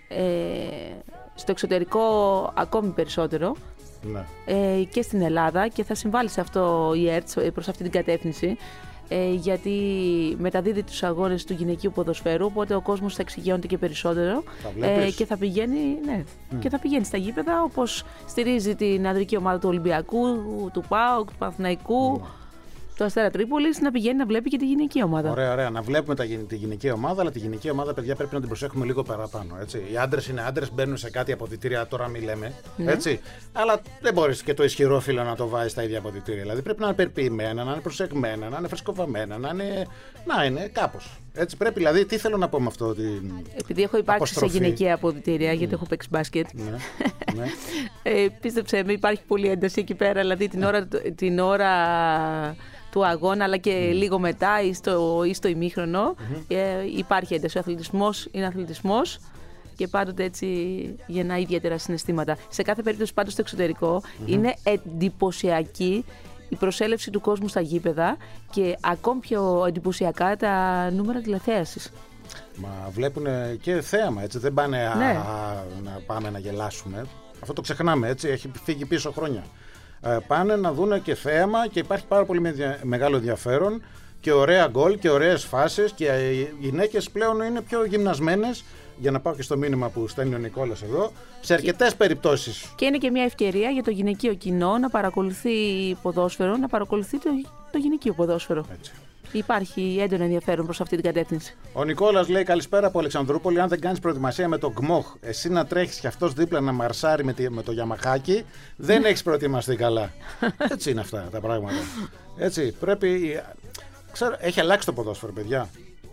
Στο εξωτερικό ακόμη περισσότερο. Ναι. Και στην Ελλάδα, και θα συμβάλλει σε αυτό η ΕΡΤΣ προς αυτή την κατεύθυνση, γιατί μεταδίδει τους αγώνες του γυναικείου ποδοσφαίρου, οπότε ο κόσμος θα εξηγιώνεται και περισσότερο και θα πηγαίνει, και θα πηγαίνει στα γήπεδα, όπως στηρίζει την ανδρική ομάδα του Ολυμπιακού, του ΠΑΟΚ, του Παναθηναϊκού, του Αστέρα Τρίπολης, να πηγαίνει να βλέπει και τη γυναική ομάδα. Ωραία. Να βλέπουμε τη γυναική ομάδα, αλλά τη γυναική ομάδα, παιδιά, πρέπει να την προσέχουμε λίγο παραπάνω. Έτσι. Οι άντρες είναι άντρες, μπαίνουν σε κάτι αποδυτήρια, τώρα μη λέμε. Έτσι. Αλλά δεν μπορείς και το ισχυρό φύλλο να το βάζεις στα ίδια αποδυτήρια. Δηλαδή πρέπει να είναι περιποιημένα, να είναι προσεγμένα, να είναι φρεσκοβαμμένα, να είναι κάπως. Έτσι πρέπει, δηλαδή, τι θέλω να πω με αυτό. Επειδή έχω υπάρξει σε γυναικεία αποδυτήρια, γιατί έχω παίξει μπάσκετ. Ναι. Πίστεψε με, υπάρχει πολλή ένταση εκεί πέρα, δηλαδή την ώρα του αγώνα, αλλά και λίγο μετά ή στο ημίχρονο. Υπάρχει ένταση. Ο αθλητισμός είναι αθλητισμός και πάντοτε έτσι γεννά ιδιαίτερα συναισθήματα. Σε κάθε περίπτωση, πάντως, στο εξωτερικό είναι εντυπωσιακή η προσέλευση του κόσμου στα γήπεδα και ακόμη πιο εντυπωσιακά τα νούμερα τηλεθέασης. Μα βλέπουν και θέαμα, έτσι. Δεν πάνε να πάμε να γελάσουμε. Αυτό το ξεχνάμε, έτσι. Έχει φύγει πίσω χρόνια. Πάνε να δούνε και θέαμα και υπάρχει πάρα πολύ μεγάλο ενδιαφέρον και ωραία γκολ και ωραίες φάσεις και οι γυναίκες πλέον είναι πιο γυμνασμένες, για να πάω και στο μήνυμα που στέλνει ο Νικόλας εδώ, σε αρκετές περιπτώσεις. Και είναι και μια ευκαιρία για το γυναικείο κοινό να παρακολουθεί ποδόσφαιρο, να παρακολουθεί το γυναικείο ποδόσφαιρο. Έτσι. Υπάρχει έντονο ενδιαφέρον προς αυτή την κατεύθυνση. Ο Νικόλας λέει: καλησπέρα από Αλεξανδρούπολη. Αν δεν κάνεις προετοιμασία με τον ΚΜΟΧ, εσύ να τρέχεις και αυτός δίπλα να μαρσάρει με το Γιαμαχάκι, δεν έχεις προετοιμαστεί καλά. Έτσι είναι αυτά τα πράγματα. Έτσι πρέπει. Ξέρω, έχει αλλάξει το ποδόσφαιρο, παιδιά.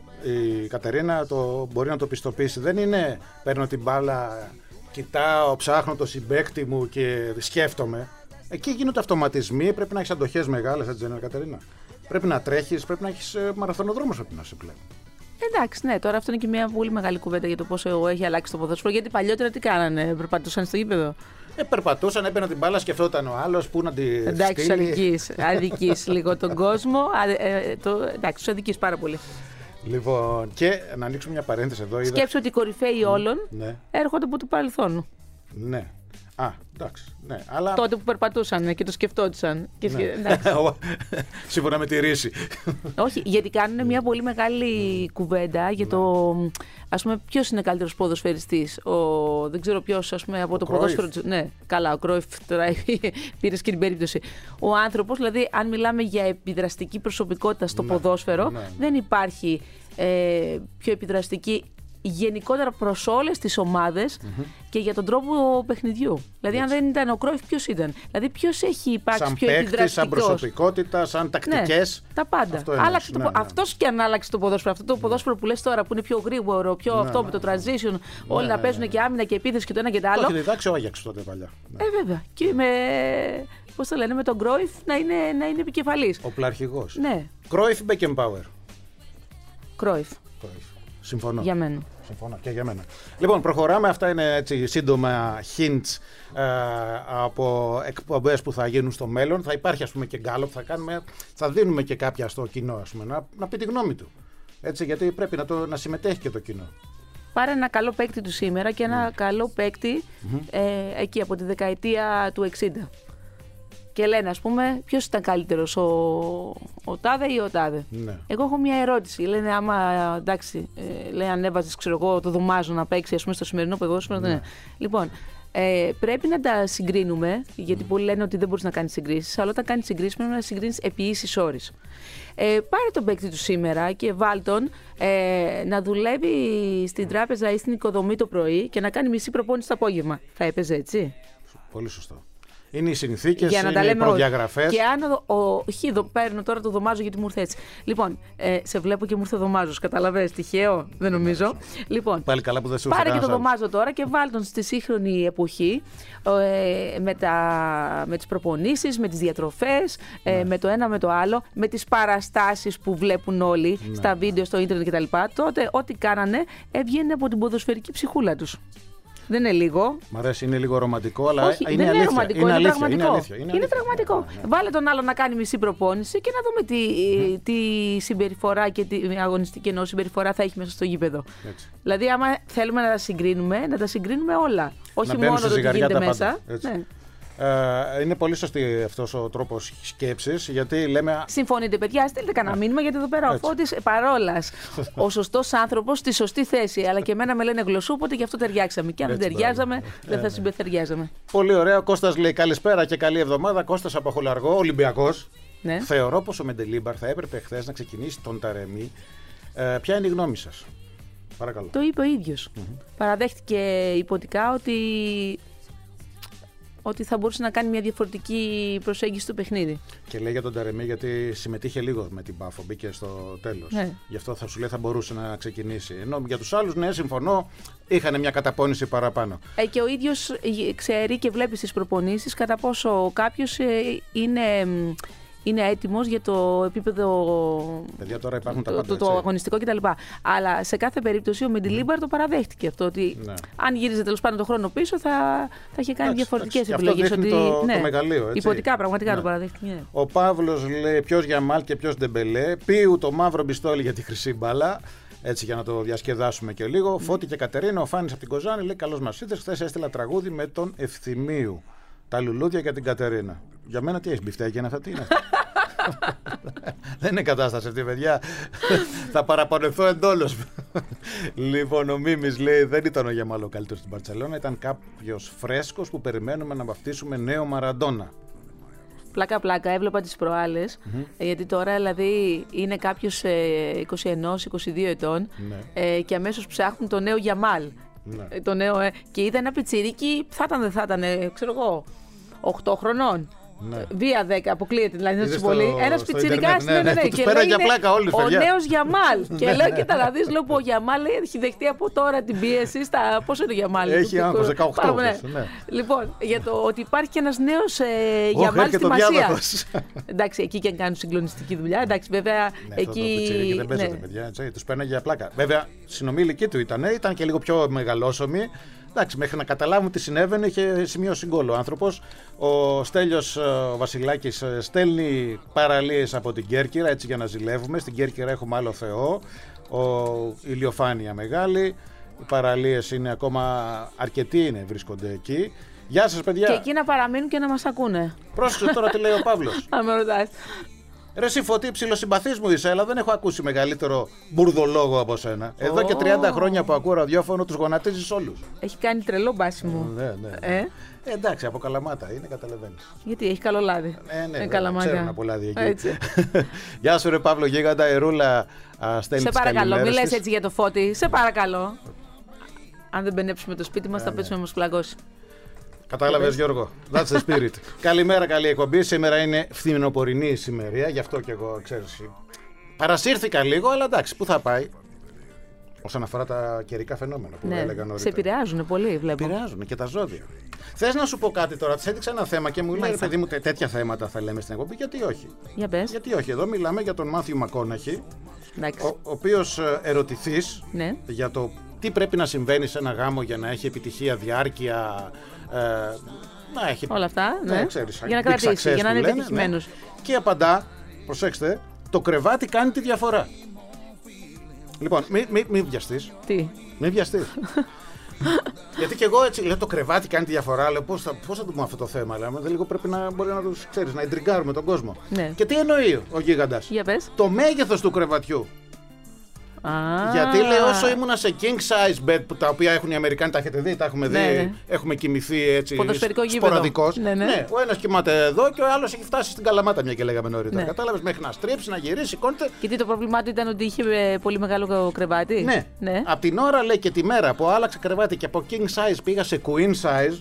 Η Κατερίνα μπορεί να το πιστοποιήσει. Δεν είναι παίρνω την μπάλα, κοιτάω, ψάχνω το συμπαίκτη μου και σκέφτομαι. Εκεί γίνονται αυτοματισμοί. Πρέπει να έχεις αντοχές μεγάλες, έτσι δεν είναι, Κατερίνα? Πρέπει να τρέχεις, πρέπει να έχεις μαραθωνοδρόμος, πρέπει να είσαι πλέον. Εντάξει, ναι, τώρα αυτό είναι και μια πολύ μεγάλη κουβέντα για το πόσο έχει αλλάξει το ποδόσφαιρο. Γιατί παλιότερα τι κάνανε, περπατούσαν στο γήπεδο? Περπατούσαν, έπαιρναν την μπάλα, σκεφτόταν ο άλλος πού να τη στείλει. Εντάξει, αδικείς λίγο τον κόσμο. Εντάξει, τους αδικείς πάρα πολύ. Λοιπόν, και να ανοίξουμε μια παρένθεση εδώ. Σκέψου ότι οι κορυφαίοι όλων έρχονται από το παρελθόν. Ναι. Εντάξει. Ναι, αλλά... Τότε που περπατούσαν και το σκεφτόντουσαν. Σύμφωνα με τη ρίση. Όχι, γιατί κάνουν μια πολύ μεγάλη κουβέντα για το. Ας πούμε, ποιος είναι καλύτερος ποδοσφαιριστής. Δεν ξέρω ποιος, ας πούμε, από το ποδόσφαιρο. Ναι, καλά, ο Κρόιφ τώρα πήρες και την περίπτωση. Ο άνθρωπος, δηλαδή, αν μιλάμε για επιδραστική προσωπικότητα στο ποδόσφαιρο, δεν υπάρχει πιο επιδραστική γενικότερα προς όλες τις ομάδες και για τον τρόπο παιχνιδιού. Δηλαδή, αν δεν ήταν ο Κρόιφ, ποιος ήταν? Δηλαδή, ποιος έχει υπάρξει σαν πιο επιδραστικός? Σαν προσωπικότητα, σαν τακτικές. Ναι, τα πάντα. Αυτός και αν άλλαξε το ποδόσφαιρο. Αυτό το ποδόσφαιρο που λες τώρα, που είναι πιο γρήγορο, πιο αυτό με το transition, όλοι να παίζουν και άμυνα και επίθεση και το ένα και το άλλο. Το έχει διδάξει ο Άγιαξ τότε παλιά. Βέβαια. Και πώς το λένε, με τον Κρόιφ να είναι επικεφαλής. Ο πλαρχηγός. Ναι. Κρόιφ ή Μπέκενμπάουερ? Κρόιφ. Συμφωνώ. Για μένα. Συμφωνώ και για μένα. Λοιπόν, προχωράμε. Αυτά είναι έτσι σύντομα hints από εκπομπές που θα γίνουν στο μέλλον. Θα υπάρχει, ας πούμε, και γκάλωπ. Θα δίνουμε και κάποια στο κοινό, ας πούμε, να πει τη γνώμη του. Έτσι, γιατί πρέπει να συμμετέχει και το κοινό. Πάρε ένα καλό παίκτη του σήμερα και ένα καλό παίκτη εκεί από τη δεκαετία του 60. Και λένε, ας πούμε, ποιος ήταν καλύτερος, ο τάδε ή ο τάδε. Ναι. Εγώ έχω μια ερώτηση. Λένε, άμα εντάξει, λέει, αν έβαζες, ξέρω εγώ, το Δωμάζο να παίξει, ας πούμε, στο σημερινό ποδόσφαιρο. Ναι. Λοιπόν, πρέπει να τα συγκρίνουμε, γιατί πολλοί λένε ότι δεν μπορείς να κάνεις συγκρίσεις, αλλά όταν κάνεις συγκρίσεις πρέπει να συγκρίνεις επί ίσης όρης. Πάρε τον παίκτη του σήμερα και βάλ τον να δουλεύει στην τράπεζα ή στην οικοδομή το πρωί και να κάνει μισή προπόνηση το απόγευμα. Θα έπαιζε έτσι? Πολύ σωστό. Είναι οι συνθήκες, Για να τα είναι οι λέμε όλοι. προδιαγραφές. Και αν εδώ παίρνω τώρα το δωμάζο γιατί μου ήρθε έτσι. Λοιπόν, σε βλέπω και μου ήρθε ο δωμάζος. Καταλαβαίνεις, τυχαίο, δεν νομίζω. Λοιπόν, Πάλι καλά που δεν σου ήρθε πάρε και το κανένας άλλος. δωμάζο τώρα και βάλ τον στη σύγχρονη εποχή με τις προπονήσεις, με τις διατροφές, με το ένα με το άλλο, με τις παραστάσεις που βλέπουν όλοι στα βίντεο, στο ίντερνετ κτλ. Τότε ό,τι κάνανε έβγαινε από την ποδοσφαιρική ψυχούλα τους. Δεν είναι λίγο. Μ' αρέσει, είναι λίγο ρομαντικό, αλλά Όχι, είναι δεν αλήθεια. είναι ρομαντικό, είναι είναι αλήθεια, πραγματικό. Είναι, αλήθεια, είναι πραγματικό. Ναι. Βάλε τον άλλο να κάνει μισή προπόνηση και να δούμε τι συμπεριφορά και τι αγωνιστική εννοώ συμπεριφορά θα έχει μέσα στο γήπεδο. Έτσι. Δηλαδή, άμα θέλουμε να τα συγκρίνουμε, να τα συγκρίνουμε όλα. Όχι μπαίνουν μόνο στη το τι ζυγαριά γίνεται τα πάντα. μέσα. Έτσι. Ναι. Είναι πολύ σωστή αυτός ο τρόπος σκέψης, γιατί λέμε. Συμφωνείτε, παιδιά, στείλτε κανένα μήνυμα γιατί εδώ πέρα ο Φώτης παρόλας. Ο σωστός άνθρωπος στη σωστή θέση. Αλλά και εμένα με λένε γλωσσού, οπότε γι' αυτό ταιριάξαμε. Και αν δεν Έτσι, ταιριάζαμε, δεν θα συμπεθεριάζαμε. Πολύ ωραία. Ο Κώστας λέει καλησπέρα και καλή εβδομάδα. Κώστας από Χολαργό, Ολυμπιακός. Ναι. Θεωρώ πως ο Μεντελίμπαρ θα έπρεπε χθες να ξεκινήσει τον Ταρέμι. Ποια είναι η γνώμη σας? Παρακαλώ. Το είπε ο ίδιος. Παραδέχτηκε υποτικά ότι θα μπορούσε να κάνει μια διαφορετική προσέγγιση στο παιχνίδι. Και λέει για τον Ταρέμι γιατί συμμετείχε λίγο με την Πάφο, μπήκε στο τέλος. Ναι. Γι' αυτό θα σου λέει θα μπορούσε να ξεκινήσει. Ενώ για τους άλλους, ναι, συμφωνώ, είχαν μια καταπώνηση παραπάνω. Και ο ίδιος ξέρει και βλέπει στις προπονήσεις κατά πόσο κάποιος είναι έτοιμος για το επίπεδο Παιδιά, τώρα υπάρχουν τα πάντα. το αγωνιστικό κτλ. Αλλά σε κάθε περίπτωση ο Μεντιλίμπαρ το παραδέχτηκε αυτό. Ότι αν γύριζε τέλος πάντων τον χρόνο πίσω θα είχε κάνει διαφορετικές επιλογές. Αυτό δείχνει το μεγαλείο. Έτσι. Υποτικά, πραγματικά το παραδέχτηκε. Ο Παύλος λέει ποιος Γιαμάλ και ποιος Ντεμπελέ. Πίου το μαύρο μπιστόλι για τη χρυσή μπάλα. Έτσι για να το διασκεδάσουμε και λίγο. Φώτη και Κατερίνα, ο Φάνης από την Κοζάνη λέει καλώς μας ήρθες. Χθες έστειλα τραγούδι με τον Ευθυμίου. Τα λουλούδια για την Κατερίνα. Για μένα τι έχει, μπιφτέκι είναι αυτά, τι είναι? Δεν είναι κατάσταση αυτή, παιδιά. Θα παραπονεθώ εντόλως. Λοιπόν, ο Μίμης λέει δεν ήταν ο Γιαμάλ ο καλύτερος στην Μπαρτσελόνα, ήταν κάποιος φρέσκος που περιμένουμε να βαφτίσουμε νέο Μαραντόνα. Πλάκα, έβλεπα τις προάλλες, γιατί τώρα δηλαδή είναι κάποιος 21-22 ετών και αμέσως ψάχνουν το νέο Γιαμάλ. Ναι. Το νέο, και είδα ένα πιτσιρίκι, δεν θα ήταν, ξέρω εγώ, 8 χρονών. Ναι. Βία 10, αποκλείεται δηλαδή να Είδες του πολύ. Ένας πιτσιρικάς, ναι. Τους πέρα για πλάκα όλους, ο παιδιά. νέος Γιαμάλ. Και λέω και τα δεις, λέω που ο Γιαμάλ έχει δεχτεί από τώρα την πίεση στα. Πόσο είναι ο Γιαμάλ? Έχει άγχος, 18. Ναι. Λοιπόν, για το ότι υπάρχει και ένας νέος Γιαμάλ στη Μασία. Εντάξει, εκεί και αν κάνουν συγκλονιστική δουλειά. Εντάξει, βέβαια. Εκεί. Δεν παίζεται, παιδιά. Τους παίρνει για πλάκα. Βέβαια, συνομήλικη του ήταν και λίγο πιο μεγαλόσωμη. Εντάξει, μέχρι να καταλάβουμε τι συνέβαινε, είχε σημειώσει γκολ ο άνθρωπος. Ο Στέλιος Βασιλάκης στέλνει παραλίες από την Κέρκυρα, έτσι για να ζηλεύουμε. Στην Κέρκυρα έχουμε άλλο Θεό, η ηλιοφάνεια μεγάλη. Οι παραλίες είναι ακόμα αρκετοί, βρίσκονται εκεί. Γεια σας, παιδιά. Και εκεί να παραμείνουν και να μας ακούνε. Πρόσεξε τώρα τι λέει ο Παύλος. Αν με ρωτάς. Ρε εσύ Φωτή, ψιλοσυμπαθής μου είσαι, αλλά δεν έχω ακούσει μεγαλύτερο μπουρδολόγο από σένα. Εδώ και 30 χρόνια που ακούω ραδιόφωνο, τους γονατίζεις όλους. Έχει κάνει τρελό μπάσιμο. Ναι. Εντάξει, από Καλαμάτα είναι, καταλαβαίνεις. Γιατί έχει καλό λάδι. Ναι, Καλαμάτα. ξέρουν από λάδι εκεί. Έτσι. Γεια σου ρε Παύλο Γίγαντα, η Ρούλα στέλνει Σε τις παρακαλώ, μην καλημέρες λες της. έτσι για το Φώτη. Σε παρακαλώ. Αν δεν μπενέψουμε το σπίτι μας, θα πέσουμε να μας φλαγκώσει. Κατάλαβες Γιώργο, that's the spirit. Καλημέρα, καλή εκπομπή. Σήμερα είναι φθινοπορεινή ησημερία, γι' αυτό και εγώ, ξέρεις, παρασύρθηκα λίγο, αλλά εντάξει, πού θα πάει. Όσον αφορά τα καιρικά φαινόμενα που έλεγα νωρίτερα. Σε επηρεάζουν πολύ, βλέπω. Επηρεάζουν και τα ζώδια. Θες να σου πω κάτι τώρα, της έδειξα ένα θέμα και μου λέει, παιδί μου, τέτοια θέματα θα λέμε στην εκπομπή, γιατί όχι. Για πες. Γιατί όχι, εδώ μιλάμε για τον Μάθιου Μακόναχη, Εντάξει. ο οποίος ερωτηθείς Ναι. για το τι πρέπει να συμβαίνει σε ένα γάμο για να έχει επιτυχία, διάρκεια, να έχει. Όλα αυτά, ναι. Ξέρεις, Για να big κρατήσει, success για να είναι που λένε, πετυχημένος. ναι. Και απαντά, προσέξτε, το κρεβάτι κάνει τη διαφορά. Λοιπόν, μην βιαστείς. Τι. Μην βιαστείς. Γιατί και εγώ έτσι λέω το κρεβάτι κάνει τη διαφορά. Λέω πώς θα το πούμε αυτό το θέμα. Λέμε, λίγο πρέπει να μπορεί να τους ξέρεις, να ιντριγκάρουμε τον κόσμο. Ναι. Και τι εννοεί ο γίγαντας? Για πες. Το μέγεθος του κρεβατιού. Α, Γιατί λέει όσο ήμουνα σε king size bed που τα οποία έχουν οι Αμερικάνοι, τα έχετε δει, τα έχουμε δει, Ναι. έχουμε κοιμηθεί έτσι Ποδοσφαιρικό γήπεδο. σποραδικώς. Ναι. Ο ένας κοιμάται εδώ και ο άλλος έχει φτάσει στην Καλαμάτα, μια και λέγαμε νωρίτερα. Ναι. Κατάλαβες, μέχρι να στρίψει, να γυρίσει, σηκώνεται. Και τι το πρόβλημά του ήταν ότι είχε πολύ μεγάλο κρεβάτι. Ναι. Απ' την ώρα λέει και τη μέρα που άλλαξε κρεβάτι και από king size πήγα σε queen size.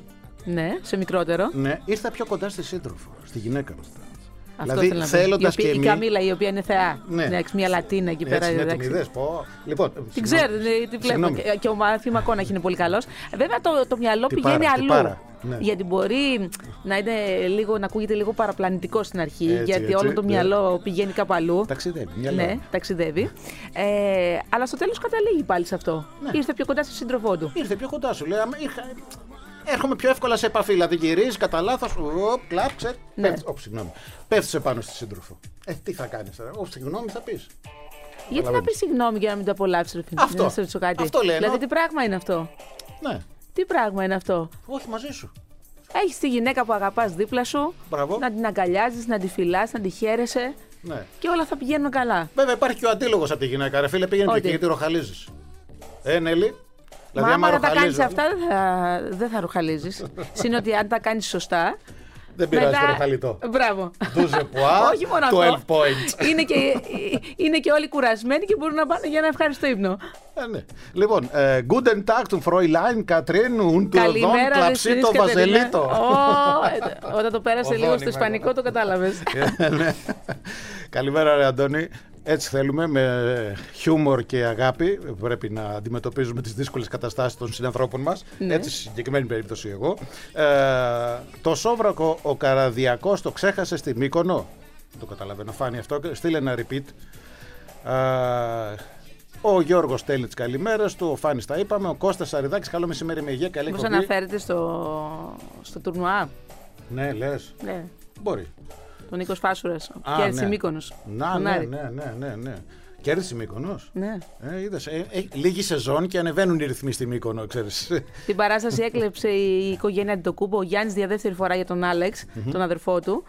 Ναι, σε μικρότερο. Ναι, ήρθα πιο κοντά στη σύντροφο, στη γυναίκα μου. Αυτό Δηλαδή, θέλοντας και η Καμίλα, η οποία είναι θεά. Ναι. Έχεις μια Λατίνα εκεί πέρα. Έτσι, την είδες, Λοιπόν, την ξέρω, τη βλέπω. Και ο Μάθη Μακόναχ είναι πολύ καλός. Βέβαια το μυαλό πηγαίνει αλλού. Ναι. Γιατί μπορεί να ακούγεται λίγο παραπλανητικό στην αρχή, έτσι, γιατί όλο το μυαλό πηγαίνει κάπου αλλού. Ταξιδεύει. Ναι, ταξιδεύει. Αλλά στο τέλος καταλήγει πάλι σε αυτό. Ναι. Ήρθε πιο κοντά στη σύντροφό του. Ήρθε πιο κοντά σου. Λέει, έρχομαι πιο εύκολα σε επαφή. Δηλαδή γυρίζεις κατά λάθος, κλαπ, συγγνώμη. Πέφτεις επάνω στη σύντροφο. Τι θα κάνεις τώρα, συγγνώμη θα πεις. Γιατί να πεις συγγνώμη για να μην το απολαύσεις, ρε φίλε. Αυτό λένε. Δηλαδή τι πράγμα είναι αυτό. Ναι. Τι πράγμα είναι αυτό. Όχι, μαζί σου. Έχεις τη γυναίκα που αγαπάς δίπλα σου. Μπράβο. Να την αγκαλιάζεις, να τη φυλάς, να τη χαίρεσαι. Ναι. Και όλα θα πηγαίνουν καλά. Βέβαια υπάρχει και ο αντίλογος από τη γυναίκα. Ρε φίλε, πήγαινε και εκεί γιατί ροχαλίζεις. Νέλη. Δηλαδή, άμα τα κάνεις αυτά, δεν θα ροχαλίζεις. Συν ότι αν τα κάνεις σωστά. Δεν πειράζει το ροχαλιτό. Μπράβο. Όχι μόνο αυτό. 12 points. Είναι και όλοι κουρασμένοι και μπορούν να πάνε για ένα ευχάριστο ύπνο. Ναι. Λοιπόν, Guten Tag zum Fräulein Katrin und Don Klapsito Vaselito. Όταν το πέρασε λίγο στο ισπανικό το κατάλαβες. Καλημέρα, ρε Αντώνη. Έτσι θέλουμε, με χιούμορ και αγάπη πρέπει να αντιμετωπίζουμε τις δύσκολες καταστάσεις των συνανθρώπων μας. Ναι. Έτσι, στη συγκεκριμένη περίπτωση εγώ. Το Σόβρακο ο Καραδιακός το ξέχασε στη Μύκονο. Το καταλαβαίνω, φάνη αυτό. Στείλε ένα repeat. Ο Γιώργος στέλνει τις καλημέρες του, ο Φάνης τα είπαμε, ο Κώστας Σαριδάκης, καλό μεσημέρι με υγεία, καλή εκπομπή. Πώς αναφέρεται στο τουρνουά. Ναι, λες. Ναι. Μπορεί. Ο Νίκος Φάσουρας, κέρδισε Μύκονος. Ναι. Κέρδισε Μύκονος. Ναι. Είδες, λίγη σεζόν και ανεβαίνουν οι ρυθμοί στη Μύκονο, ξέρεις. Την παράσταση έκλεψε η οικογένεια Αντιτοκούμπο. Ο Γιάννης για δεύτερη φορά για τον Άλεξ, τον αδερφό του.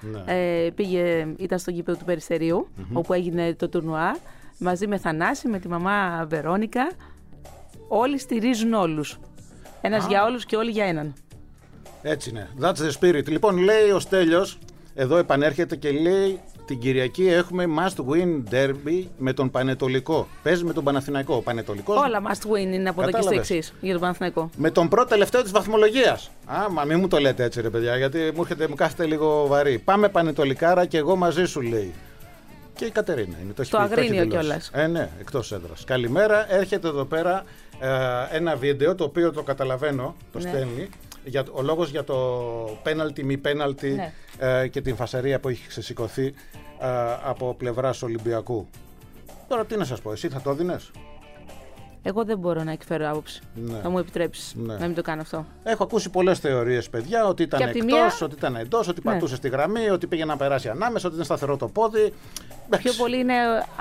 Ήταν στο γήπεδο του Περιστερίου, όπου έγινε το τουρνουά. Μαζί με Θανάση, με τη μαμά Βερόνικα. Όλοι στηρίζουν όλους. Ένας για όλους και όλοι για έναν. Έτσι είναι. That's the spirit. Λοιπόν, λέει ο Στέλιος, εδώ επανέρχεται και λέει την Κυριακή έχουμε must win derby με τον Πανετολικό. Παίζει με τον Παναθηναϊκό. Ο Πανετολικός. Όλα must win είναι από εδώ και στο εξής για τον Παναθηναϊκό. Με τον πρώτο τελευταίο της βαθμολογίας. Μα μην μου το λέτε έτσι, ρε παιδιά, γιατί μου κάθεται λίγο βαρύ. Πάμε Πανετολικάρα και εγώ μαζί σου, λέει. Και η Κατερίνα είναι. Το Αγρίνιο κιόλας. Ναι, εκτός έδρας. Καλημέρα. Έρχεται εδώ πέρα ένα βίντεο το οποίο το καταλαβαίνω, το στέλνει. Ο λόγος για το πέναλτι, μη πέναλτι και την φασαρία που έχει ξεσηκωθεί από πλευράς Ολυμπιακού. Τώρα τι να σας πω, εσύ θα το δίνες? Εγώ δεν μπορώ να εκφέρω άποψη. Θα μου επιτρέψεις να μην το κάνω αυτό. Έχω ακούσει πολλές θεωρίες, παιδιά, ότι ήταν εκτός, ότι ήταν εντός, ότι πατούσε στη γραμμή, ότι πήγε να περάσει ανάμεσα, ότι είναι σταθερό το πόδι. Πιο πολύ είναι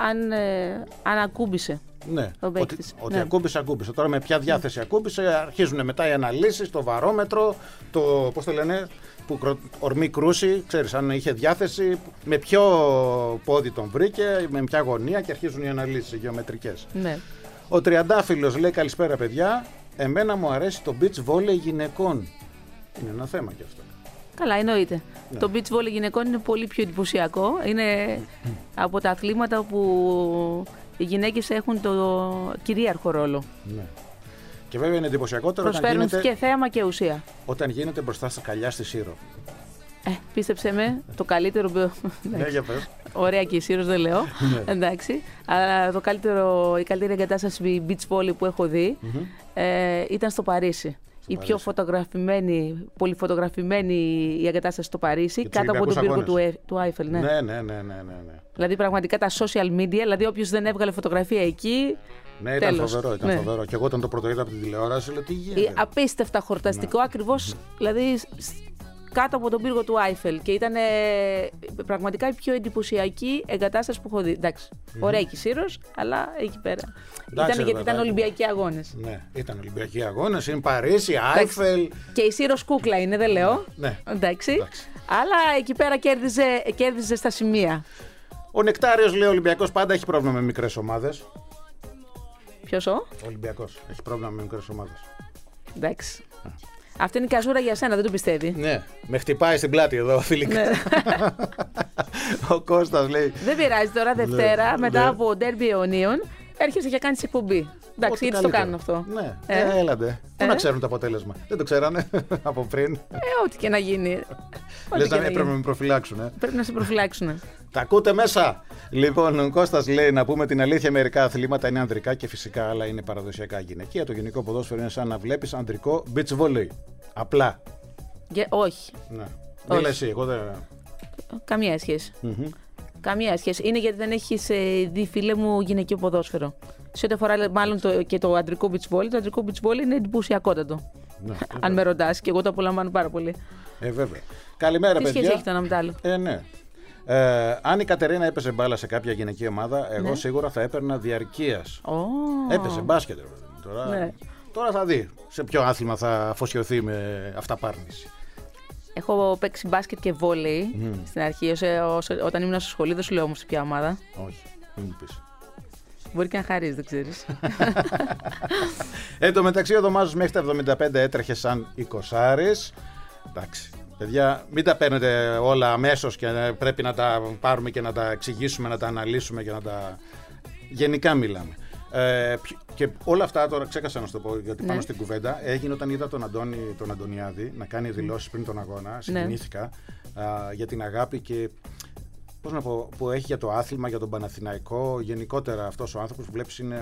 αν ακούμπησε. Ναι, ότι ακούμπησε. Τώρα με ποια διάθεση ακούμπησε, αρχίζουν μετά οι αναλύσεις, το βαρόμετρο, το πώς το λένε, ορμή κρούση, ξέρεις, αν είχε διάθεση, με ποιο πόδι τον βρήκε, με ποια γωνία και αρχίζουν οι αναλύσεις γεωμετρικές. Ναι. Ο Τριαντάφυλλος λέει καλησπέρα παιδιά, εμένα μου αρέσει το beach volley γυναικών. Είναι ένα θέμα κι αυτό. Καλά, εννοείται. Ναι. Το beach volley γυναικών είναι πολύ πιο εντυπωσιακό. Είναι από τα αθλήματα που οι γυναίκες έχουν το κυρίαρχο ρόλο. Ναι. Και βέβαια είναι εντυπωσιακότερο προσφέρουν όταν γίνεται και θέαμα και ουσία. Όταν γίνεται μπροστά στα σκαλιά στη Σύρο. Πίστεψε με, το καλύτερο. Ναι, για πες. Ωραία και η Σύρος δεν λέω. Εντάξει. Αλλά η καλύτερη εγκατάσταση beach volley που έχω δει ήταν στο Παρίσι. Η πιο φωτογραφημένη, πολυφωτογραφημένη η εγκατάσταση στο Παρίσι, κάτω από τον πύργο του Άιφελ. Ναι. Δηλαδή πραγματικά τα social media, δηλαδή όποιος δεν έβγαλε φωτογραφία εκεί. Ναι, ήταν φοβερό. Φοβερό. Και εγώ όταν το πρώτο είδα από την τηλεόραση, λέω τι γίνεται. Απίστευτα χορταστικό, ακριβώς δηλαδή κάτω από τον πύργο του Άιφελ. Και ήταν πραγματικά η πιο εντυπωσιακή εγκατάσταση που έχω δει. Εντάξει, ωραία και η Σύρος, αλλά εκεί πέρα. Ήταν γιατί ήταν Ολυμπιακοί αγώνες. Ναι, ήταν Ολυμπιακοί αγώνες, είναι Παρίσι, Άιφελ. Και η Σύρος κούκλα είναι, δεν λέω. Ναι. Εντάξει. Αλλά εκεί πέρα κέρδιζε στα σημεία. Ο Νεκτάριος λέει: ο Ολυμπιακός πάντα έχει πρόβλημα με μικρές ομάδες. Ποιος ο Ολυμπιακός έχει πρόβλημα με μικρές ομάδες. Εντάξει. Αυτή είναι η καζούρα για σένα, δεν το πιστεύει. Ναι, με χτυπάει στην πλάτη εδώ, φιλικά. Ναι. Ο Κώστας λέει. Δεν πειράζει τώρα, Δευτέρα, μετά από ντέρμπι αιωνίων, έρχεσαι και κάνεις εκπομπή. Εντάξει, γιατί το κάνουν αυτό. Ναι, έλατε. Πού να ξέρουν το αποτέλεσμα. Δεν το ξέρανε από πριν. Ό,τι και να γίνει. Λες να έπρεπε να με προφυλάξουν. Πρέπει να σε προφυλάξουν. Τα ακούτε μέσα. Λοιπόν, ο Κώστας λέει να πούμε την αλήθεια: μερικά αθλήματα είναι ανδρικά και φυσικά άλλα είναι παραδοσιακά γυναικεία. Το γενικό ποδόσφαιρο είναι σαν να βλέπεις ανδρικό beach volley. Απλά. Όχι. Ναι. Δεν λες εσύ, εγώ δεν. Καμία σχέση. Καμία σχέση. Είναι γιατί δεν έχεις δει, φίλε μου, γυναικείο ποδόσφαιρο. Σε ό,τι αφορά μάλλον και το αντρικό beach volley, το αντρικό beach volley είναι εντυπωσιακότατο. Ναι, αν με ρωτάς, και εγώ το απολαμβάνω πάρα πολύ. Βέβαια. Καλημέρα, παιδιά. Τι σχέση έχει το ένα με το άλλο. Ναι. Αν η Κατερίνα έπαιζε μπάλα σε κάποια γυναική ομάδα, εγώ σίγουρα θα έπαιρνα διαρκείας. Έπαιζε μπάσκετ. Τώρα θα δει σε ποιο άθλημα θα αφοσιωθεί με αυταπάρνηση. Έχω παίξει μπάσκετ και βόλεϊ στην αρχή. Όταν ήμουν στο σχολείο, δεν σου λέω όμως ποια ομάδα. Όχι, δεν μου πεις. Μπορεί και να χαρείς, δεν ξέρεις. Εν τω μεταξύ, ο Δωμάζος μέχρι τα 75 έτρεχε σαν 20άρης. Εντάξει. Παιδιά, μην τα παίρνετε όλα αμέσως και πρέπει να τα πάρουμε και να τα εξηγήσουμε, να τα αναλύσουμε και να τα. Γενικά μιλάμε. Και όλα αυτά τώρα ξέχασα να σου το πω, γιατί πάνω στην κουβέντα έγινε όταν είδα τον Αντωνιάδη να κάνει δηλώσεις πριν τον αγώνα. Συγκινήθηκα για την αγάπη και πώς να πω, που έχει για το άθλημα, για τον Παναθηναϊκό. Γενικότερα αυτός ο άνθρωπος που βλέπεις είναι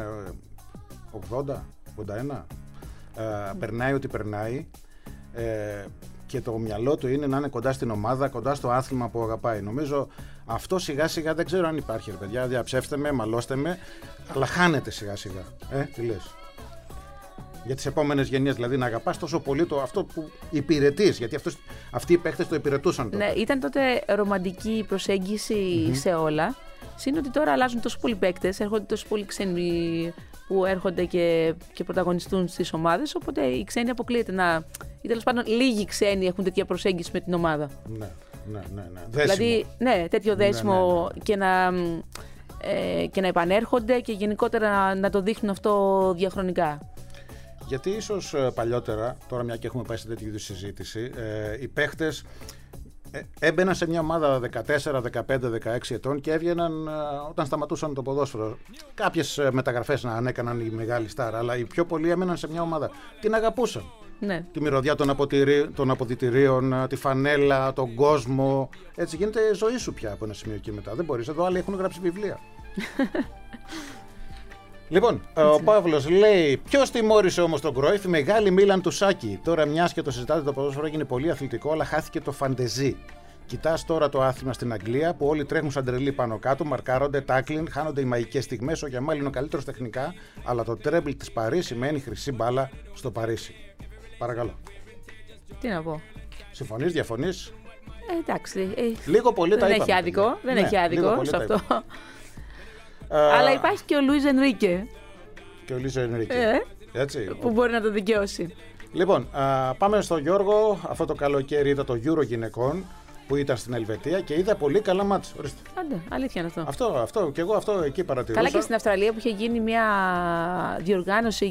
80-81. Περνάει ό,τι περνάει. Και το μυαλό του είναι να είναι κοντά στην ομάδα, κοντά στο άθλημα που αγαπάει. Νομίζω αυτό σιγά σιγά δεν ξέρω αν υπάρχει, ρε παιδιά. Διαψεύστε με, μαλώστε με, αλλά χάνεται σιγά σιγά. Τι λες? Για τις επόμενες γενιές, δηλαδή να αγαπάς τόσο πολύ αυτό που υπηρετείς. Γιατί αυτοί οι παίχτες το υπηρετούσαν τότε. Ναι, ήταν τότε ρομαντική προσέγγιση σε όλα. Συν ότι τώρα αλλάζουν τόσο πολλοί παίκτες, έρχονται τόσο πολλοί ξένοι που έρχονται και πρωταγωνιστούν στις ομάδες. Οπότε οι ξένοι αποκλείεται ή τέλος πάντων λίγοι ξένοι έχουν τέτοια προσέγγιση με την ομάδα. Ναι. Δηλαδή, τέτοιο δέσιμο. Και να επανέρχονται και γενικότερα να το δείχνουν αυτό διαχρονικά. Γιατί ίσως παλιότερα, τώρα μια και έχουμε πάει σε τέτοιου είδους συζήτηση, οι παίχτες έμπαιναν σε μια ομάδα 14, 15, 16 ετών και έβγαιναν όταν σταματούσαν το ποδόσφαιρο. Κάποιες μεταγραφές να ανέκαναν οι μεγάλοι στάρ, αλλά οι πιο πολλοί έμεναν σε μια ομάδα. Την αγαπούσαν. Ναι. Τη μυρωδιά των αποδυτηρίων, τη φανέλα, τον κόσμο. Έτσι γίνεται η ζωή σου πια από ένα σημείο και μετά. Δεν μπορείς. Εδώ άλλοι έχουν γράψει βιβλία. Λοιπόν, ο Παύλος λέει: ποιος τιμώρησε όμως τον Κρόιφ? Η μεγάλη Μίλαν του Σάκη. Τώρα, μιας και το συζητάτε, το ποδόσφαιρο έγινε πολύ αθλητικό, αλλά χάθηκε το φαντεζί. Κοιτάς τώρα το άθλημα στην Αγγλία που όλοι τρέχουν σαν τρελοί πάνω κάτω, μαρκάρονται, τάκλιν, χάνονται οι μαγικές στιγμές. Ο Γιαμάλ είναι ο καλύτερος τεχνικά, αλλά το τρέμπλ της Παρί σημαίνει χρυσή μπάλα στο Παρίσι. Παρακαλώ. Τι να πω. Συμφωνείς, διαφωνείς? Εντάξει. Λίγο πολύ τα είπαμε. Δεν έχει άδικο σε αυτό. Αλλά υπάρχει και ο Λουίς Ενρίκε. Και ο Λουίς Ενρίκε. Έτσι. Που μπορεί να το δικαιώσει. Λοιπόν, πάμε στον Γιώργο. Αυτό το καλοκαίρι είδα το Euro γυναικών που ήταν στην Ελβετία και είδα πολύ καλά μάτς. Άντε, αλήθεια είναι αυτό. Αυτό και εγώ αυτό εκεί παρατηρούσα. Καλά, και στην Αυστραλία που είχε γίνει μια διοργάνωση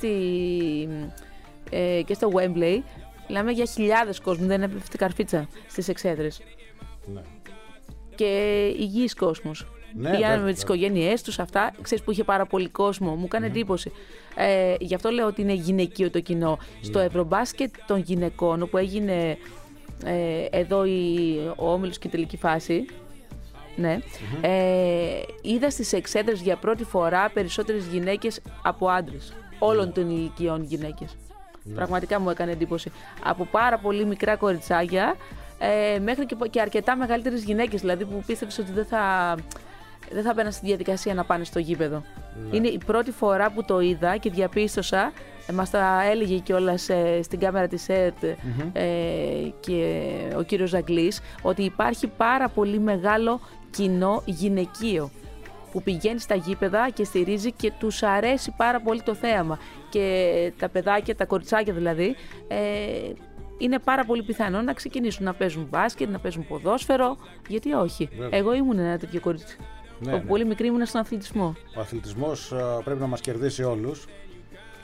και στο Wembley. Μιλάμε για χιλιάδες κόσμου, δεν έπεφτε καρφίτσα στις εξέδρες. Ναι. Και υγιής κόσμος. Ναι, πηγαίναμε με τις οικογένειές τους, αυτά. Ξέρεις που είχε πάρα πολύ κόσμο, μου έκανε εντύπωση. Γι' αυτό λέω ότι είναι γυναικείο το κοινό. Στο Ευρωμπάσκετ των γυναικών, όπου έγινε εδώ ο όμιλος και η τελική φάση, ναι, είδα στις εξέδρες για πρώτη φορά περισσότερες γυναίκες από άντρες. Όλων των ηλικιών γυναίκες. Πραγματικά μου έκανε εντύπωση. Από πάρα πολύ μικρά κοριτσάκια μέχρι και αρκετά μεγαλύτερες γυναίκες, δηλαδή που πίστεψες ότι δεν θα μπαίναν στη διαδικασία να πάνε στο γήπεδο. Ναι. Είναι η πρώτη φορά που το είδα και διαπίστωσα, μας τα έλεγε κιόλας στην κάμερα της ΕΡΤ και ο κύριος Ζαγκλής, ότι υπάρχει πάρα πολύ μεγάλο κοινό γυναικείο που πηγαίνει στα γήπεδα και στηρίζει και τους αρέσει πάρα πολύ το θέαμα. Και τα παιδάκια, τα κοριτσάκια δηλαδή, είναι πάρα πολύ πιθανό να ξεκινήσουν να παίζουν μπάσκετ, να παίζουν ποδόσφαιρο. Γιατί όχι. Βέβαια. Εγώ ήμουν ένα τέτοιο κορίτσι. Ναι. Πολύ μικρή ήμουν στον αθλητισμό. Ο αθλητισμός πρέπει να μας κερδίσει όλους.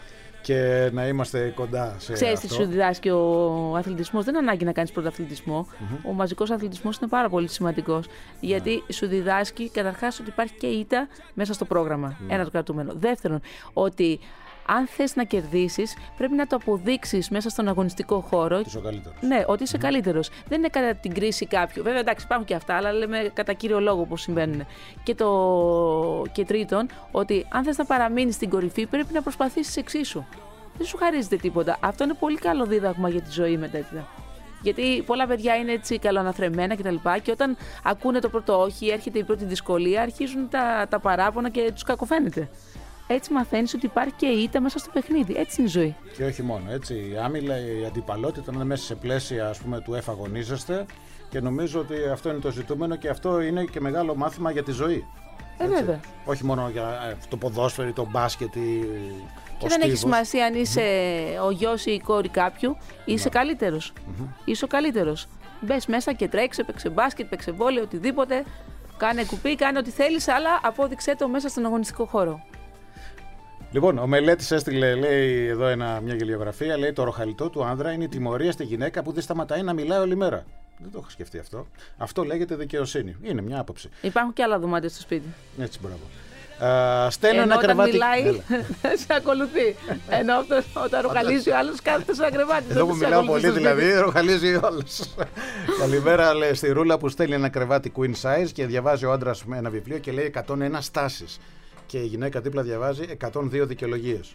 και να είμαστε κοντά σε Ξέρεις αυτό. τι σου διδάσκει ο αθλητισμός? Δεν ανάγκη να κάνεις πρωταθλητισμό. Ο μαζικός αθλητισμός είναι πάρα πολύ σημαντικός. Γιατί σου διδάσκει καταρχάς ότι υπάρχει και ήττα μέσα στο πρόγραμμα. Ένα το κρατούμενο. Δεύτερον, ότι αν θες να κερδίσεις, πρέπει να το αποδείξεις μέσα στον αγωνιστικό χώρο. Ότι είσαι ο καλύτερος. Ναι, ότι είσαι καλύτερος. Δεν είναι κατά την κρίση κάποιου. Βέβαια, εντάξει, υπάρχουν και αυτά, αλλά λέμε κατά κύριο λόγο πώς συμβαίνουν. Και τρίτον, ότι αν θες να παραμείνεις στην κορυφή, πρέπει να προσπαθήσεις εξίσου. Δεν σου χαρίζεται τίποτα. Αυτό είναι πολύ καλό δίδαγμα για τη ζωή μετέπειτα. Γιατί πολλά παιδιά είναι έτσι καλοαναθρεμμένα κτλ. Και όταν ακούνε το πρώτο όχι, έρχεται η πρώτη δυσκολία, αρχίζουν τα παράπονα και τους κακοφαίνεται. Έτσι μαθαίνεις ότι υπάρχει και η ήττα μέσα στο παιχνίδι. Έτσι είναι η ζωή. Και όχι μόνο. Έτσι, η άμυλα, η αντιπαλότητα είναι μέσα σε πλαίσια, ας πούμε, του εφαγωνίζεστε, και νομίζω ότι αυτό είναι το ζητούμενο και αυτό είναι και μεγάλο μάθημα για τη ζωή. Βέβαια. Όχι μόνο για το ποδόσφαιρο ή το μπάσκετ ή και δεν έχει σημασία αν είσαι ο γιος ή η κόρη κάποιου, είσαι καλύτερος. Είσαι ο καλύτερος. Μπες μέσα και τρέξε, παίξε μπάσκετ, παίξε βόλεϊ, οτιδήποτε. Κάνε κουπί, κάνε ό,τι θέλεις, αλλά απόδειξέ το μέσα στον αγωνιστικό χώρο. Λοιπόν, ο Μελέτης έστειλε, λέει εδώ μια γελιογραφία, λέει το ροχαλιτό του άνδρα είναι η τιμωρία στη γυναίκα που δεν σταματάει να μιλάει όλη μέρα. Δεν το είχα σκεφτεί αυτό. Αυτό λέγεται δικαιοσύνη. Είναι μια άποψη. Υπάρχουν και άλλα δωμάτια στο σπίτι. Έτσι, μπράβο. Στέλνω ένα όταν κρεβάτι. Μιλάει, σε ακολουθεί. Ενώ όταν ροχαλίζει ο άλλος, κάθεται σε ένα κρεβάτι. Εδώ που μιλάω πολύ, δηλαδή, ροχαλίζει όλος. Καλημέρα, λέει, στη Ρούλα που στέλνει ένα κρεβάτι queen size και διαβάζει ο άντρας με ένα βιβλίο και λέει 101 στάσεις. Και η γυναίκα δίπλα διαβάζει 102 δικαιολογίες.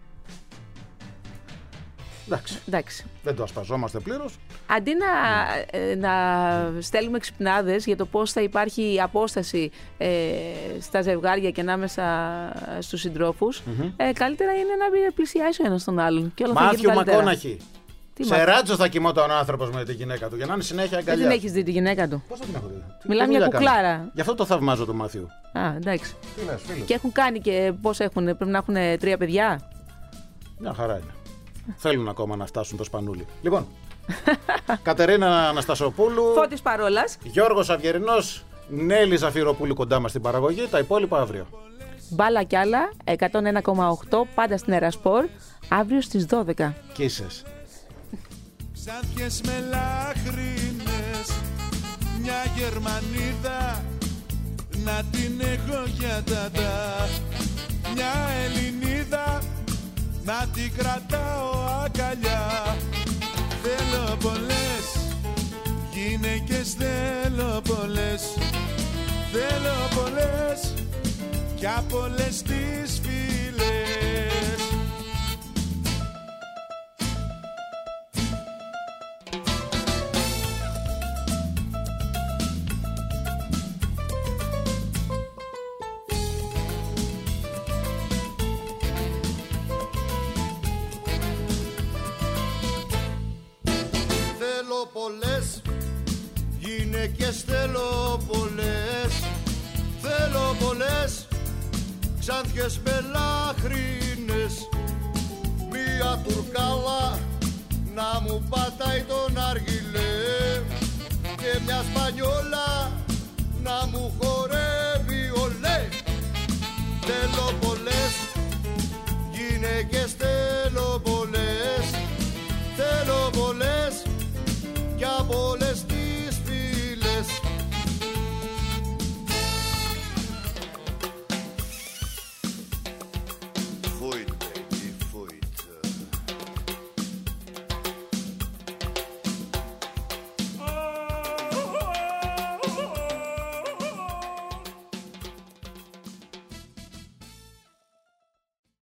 Εντάξει. Δεν το ασπαζόμαστε πλήρως. Αντί να στέλνουμε ξυπνάδες για το πώς θα υπάρχει απόσταση στα ζευγάρια και ανάμεσα στους συντρόφους, καλύτερα είναι να πλησιάσει ο ένας τον άλλον. Μάθιου Μακόναχη. Σε ράτσο θα κοιμόταν ο άνθρωπος με τη γυναίκα του για να είναι συνέχεια αγκαλιά. Δεν την έχεις δει τη γυναίκα του? Πώς δεν την έχω δει? Μιλάμε μια κουκλάρα. Γι' αυτό το θαυμάζω το Μάθιου. Εντάξει. Τι λες, φίλος? Και έχουν κάνει και πώς έχουν, πρέπει να έχουν 3 παιδιά. Μια χαρά είναι. Θέλουν ακόμα να φτάσουν το σπανούλι. Λοιπόν, Κατερίνα Αναστασοπούλου, Φώτης Παρόλας, Γιώργος Αυγερινός, Νέλη Ζαφυροπούλου κοντά μας στην παραγωγή. Τα υπόλοιπα αύριο. Μπάλα κι άλλα, 101,8 πάντα στην Ερασπορ, αύριο στις 12. Κίσες. Ξάνθιες με λάχρινες, μια Γερμανίδα να την έχω για τατά, μια Ελληνίδα να την κρατάω αγκαλιά. Θέλω πολλές γυναίκες, θέλω πολλές, θέλω πολλές κι από όλες τις φίλες. Θέλω πολλές γυναίκες, θέλω πολλές, θέλω πολλές ξάνθιες με λάχρινες, μία τουρκάλα να μου πατάει τον αργυλέ και μια σπανιόλα να μου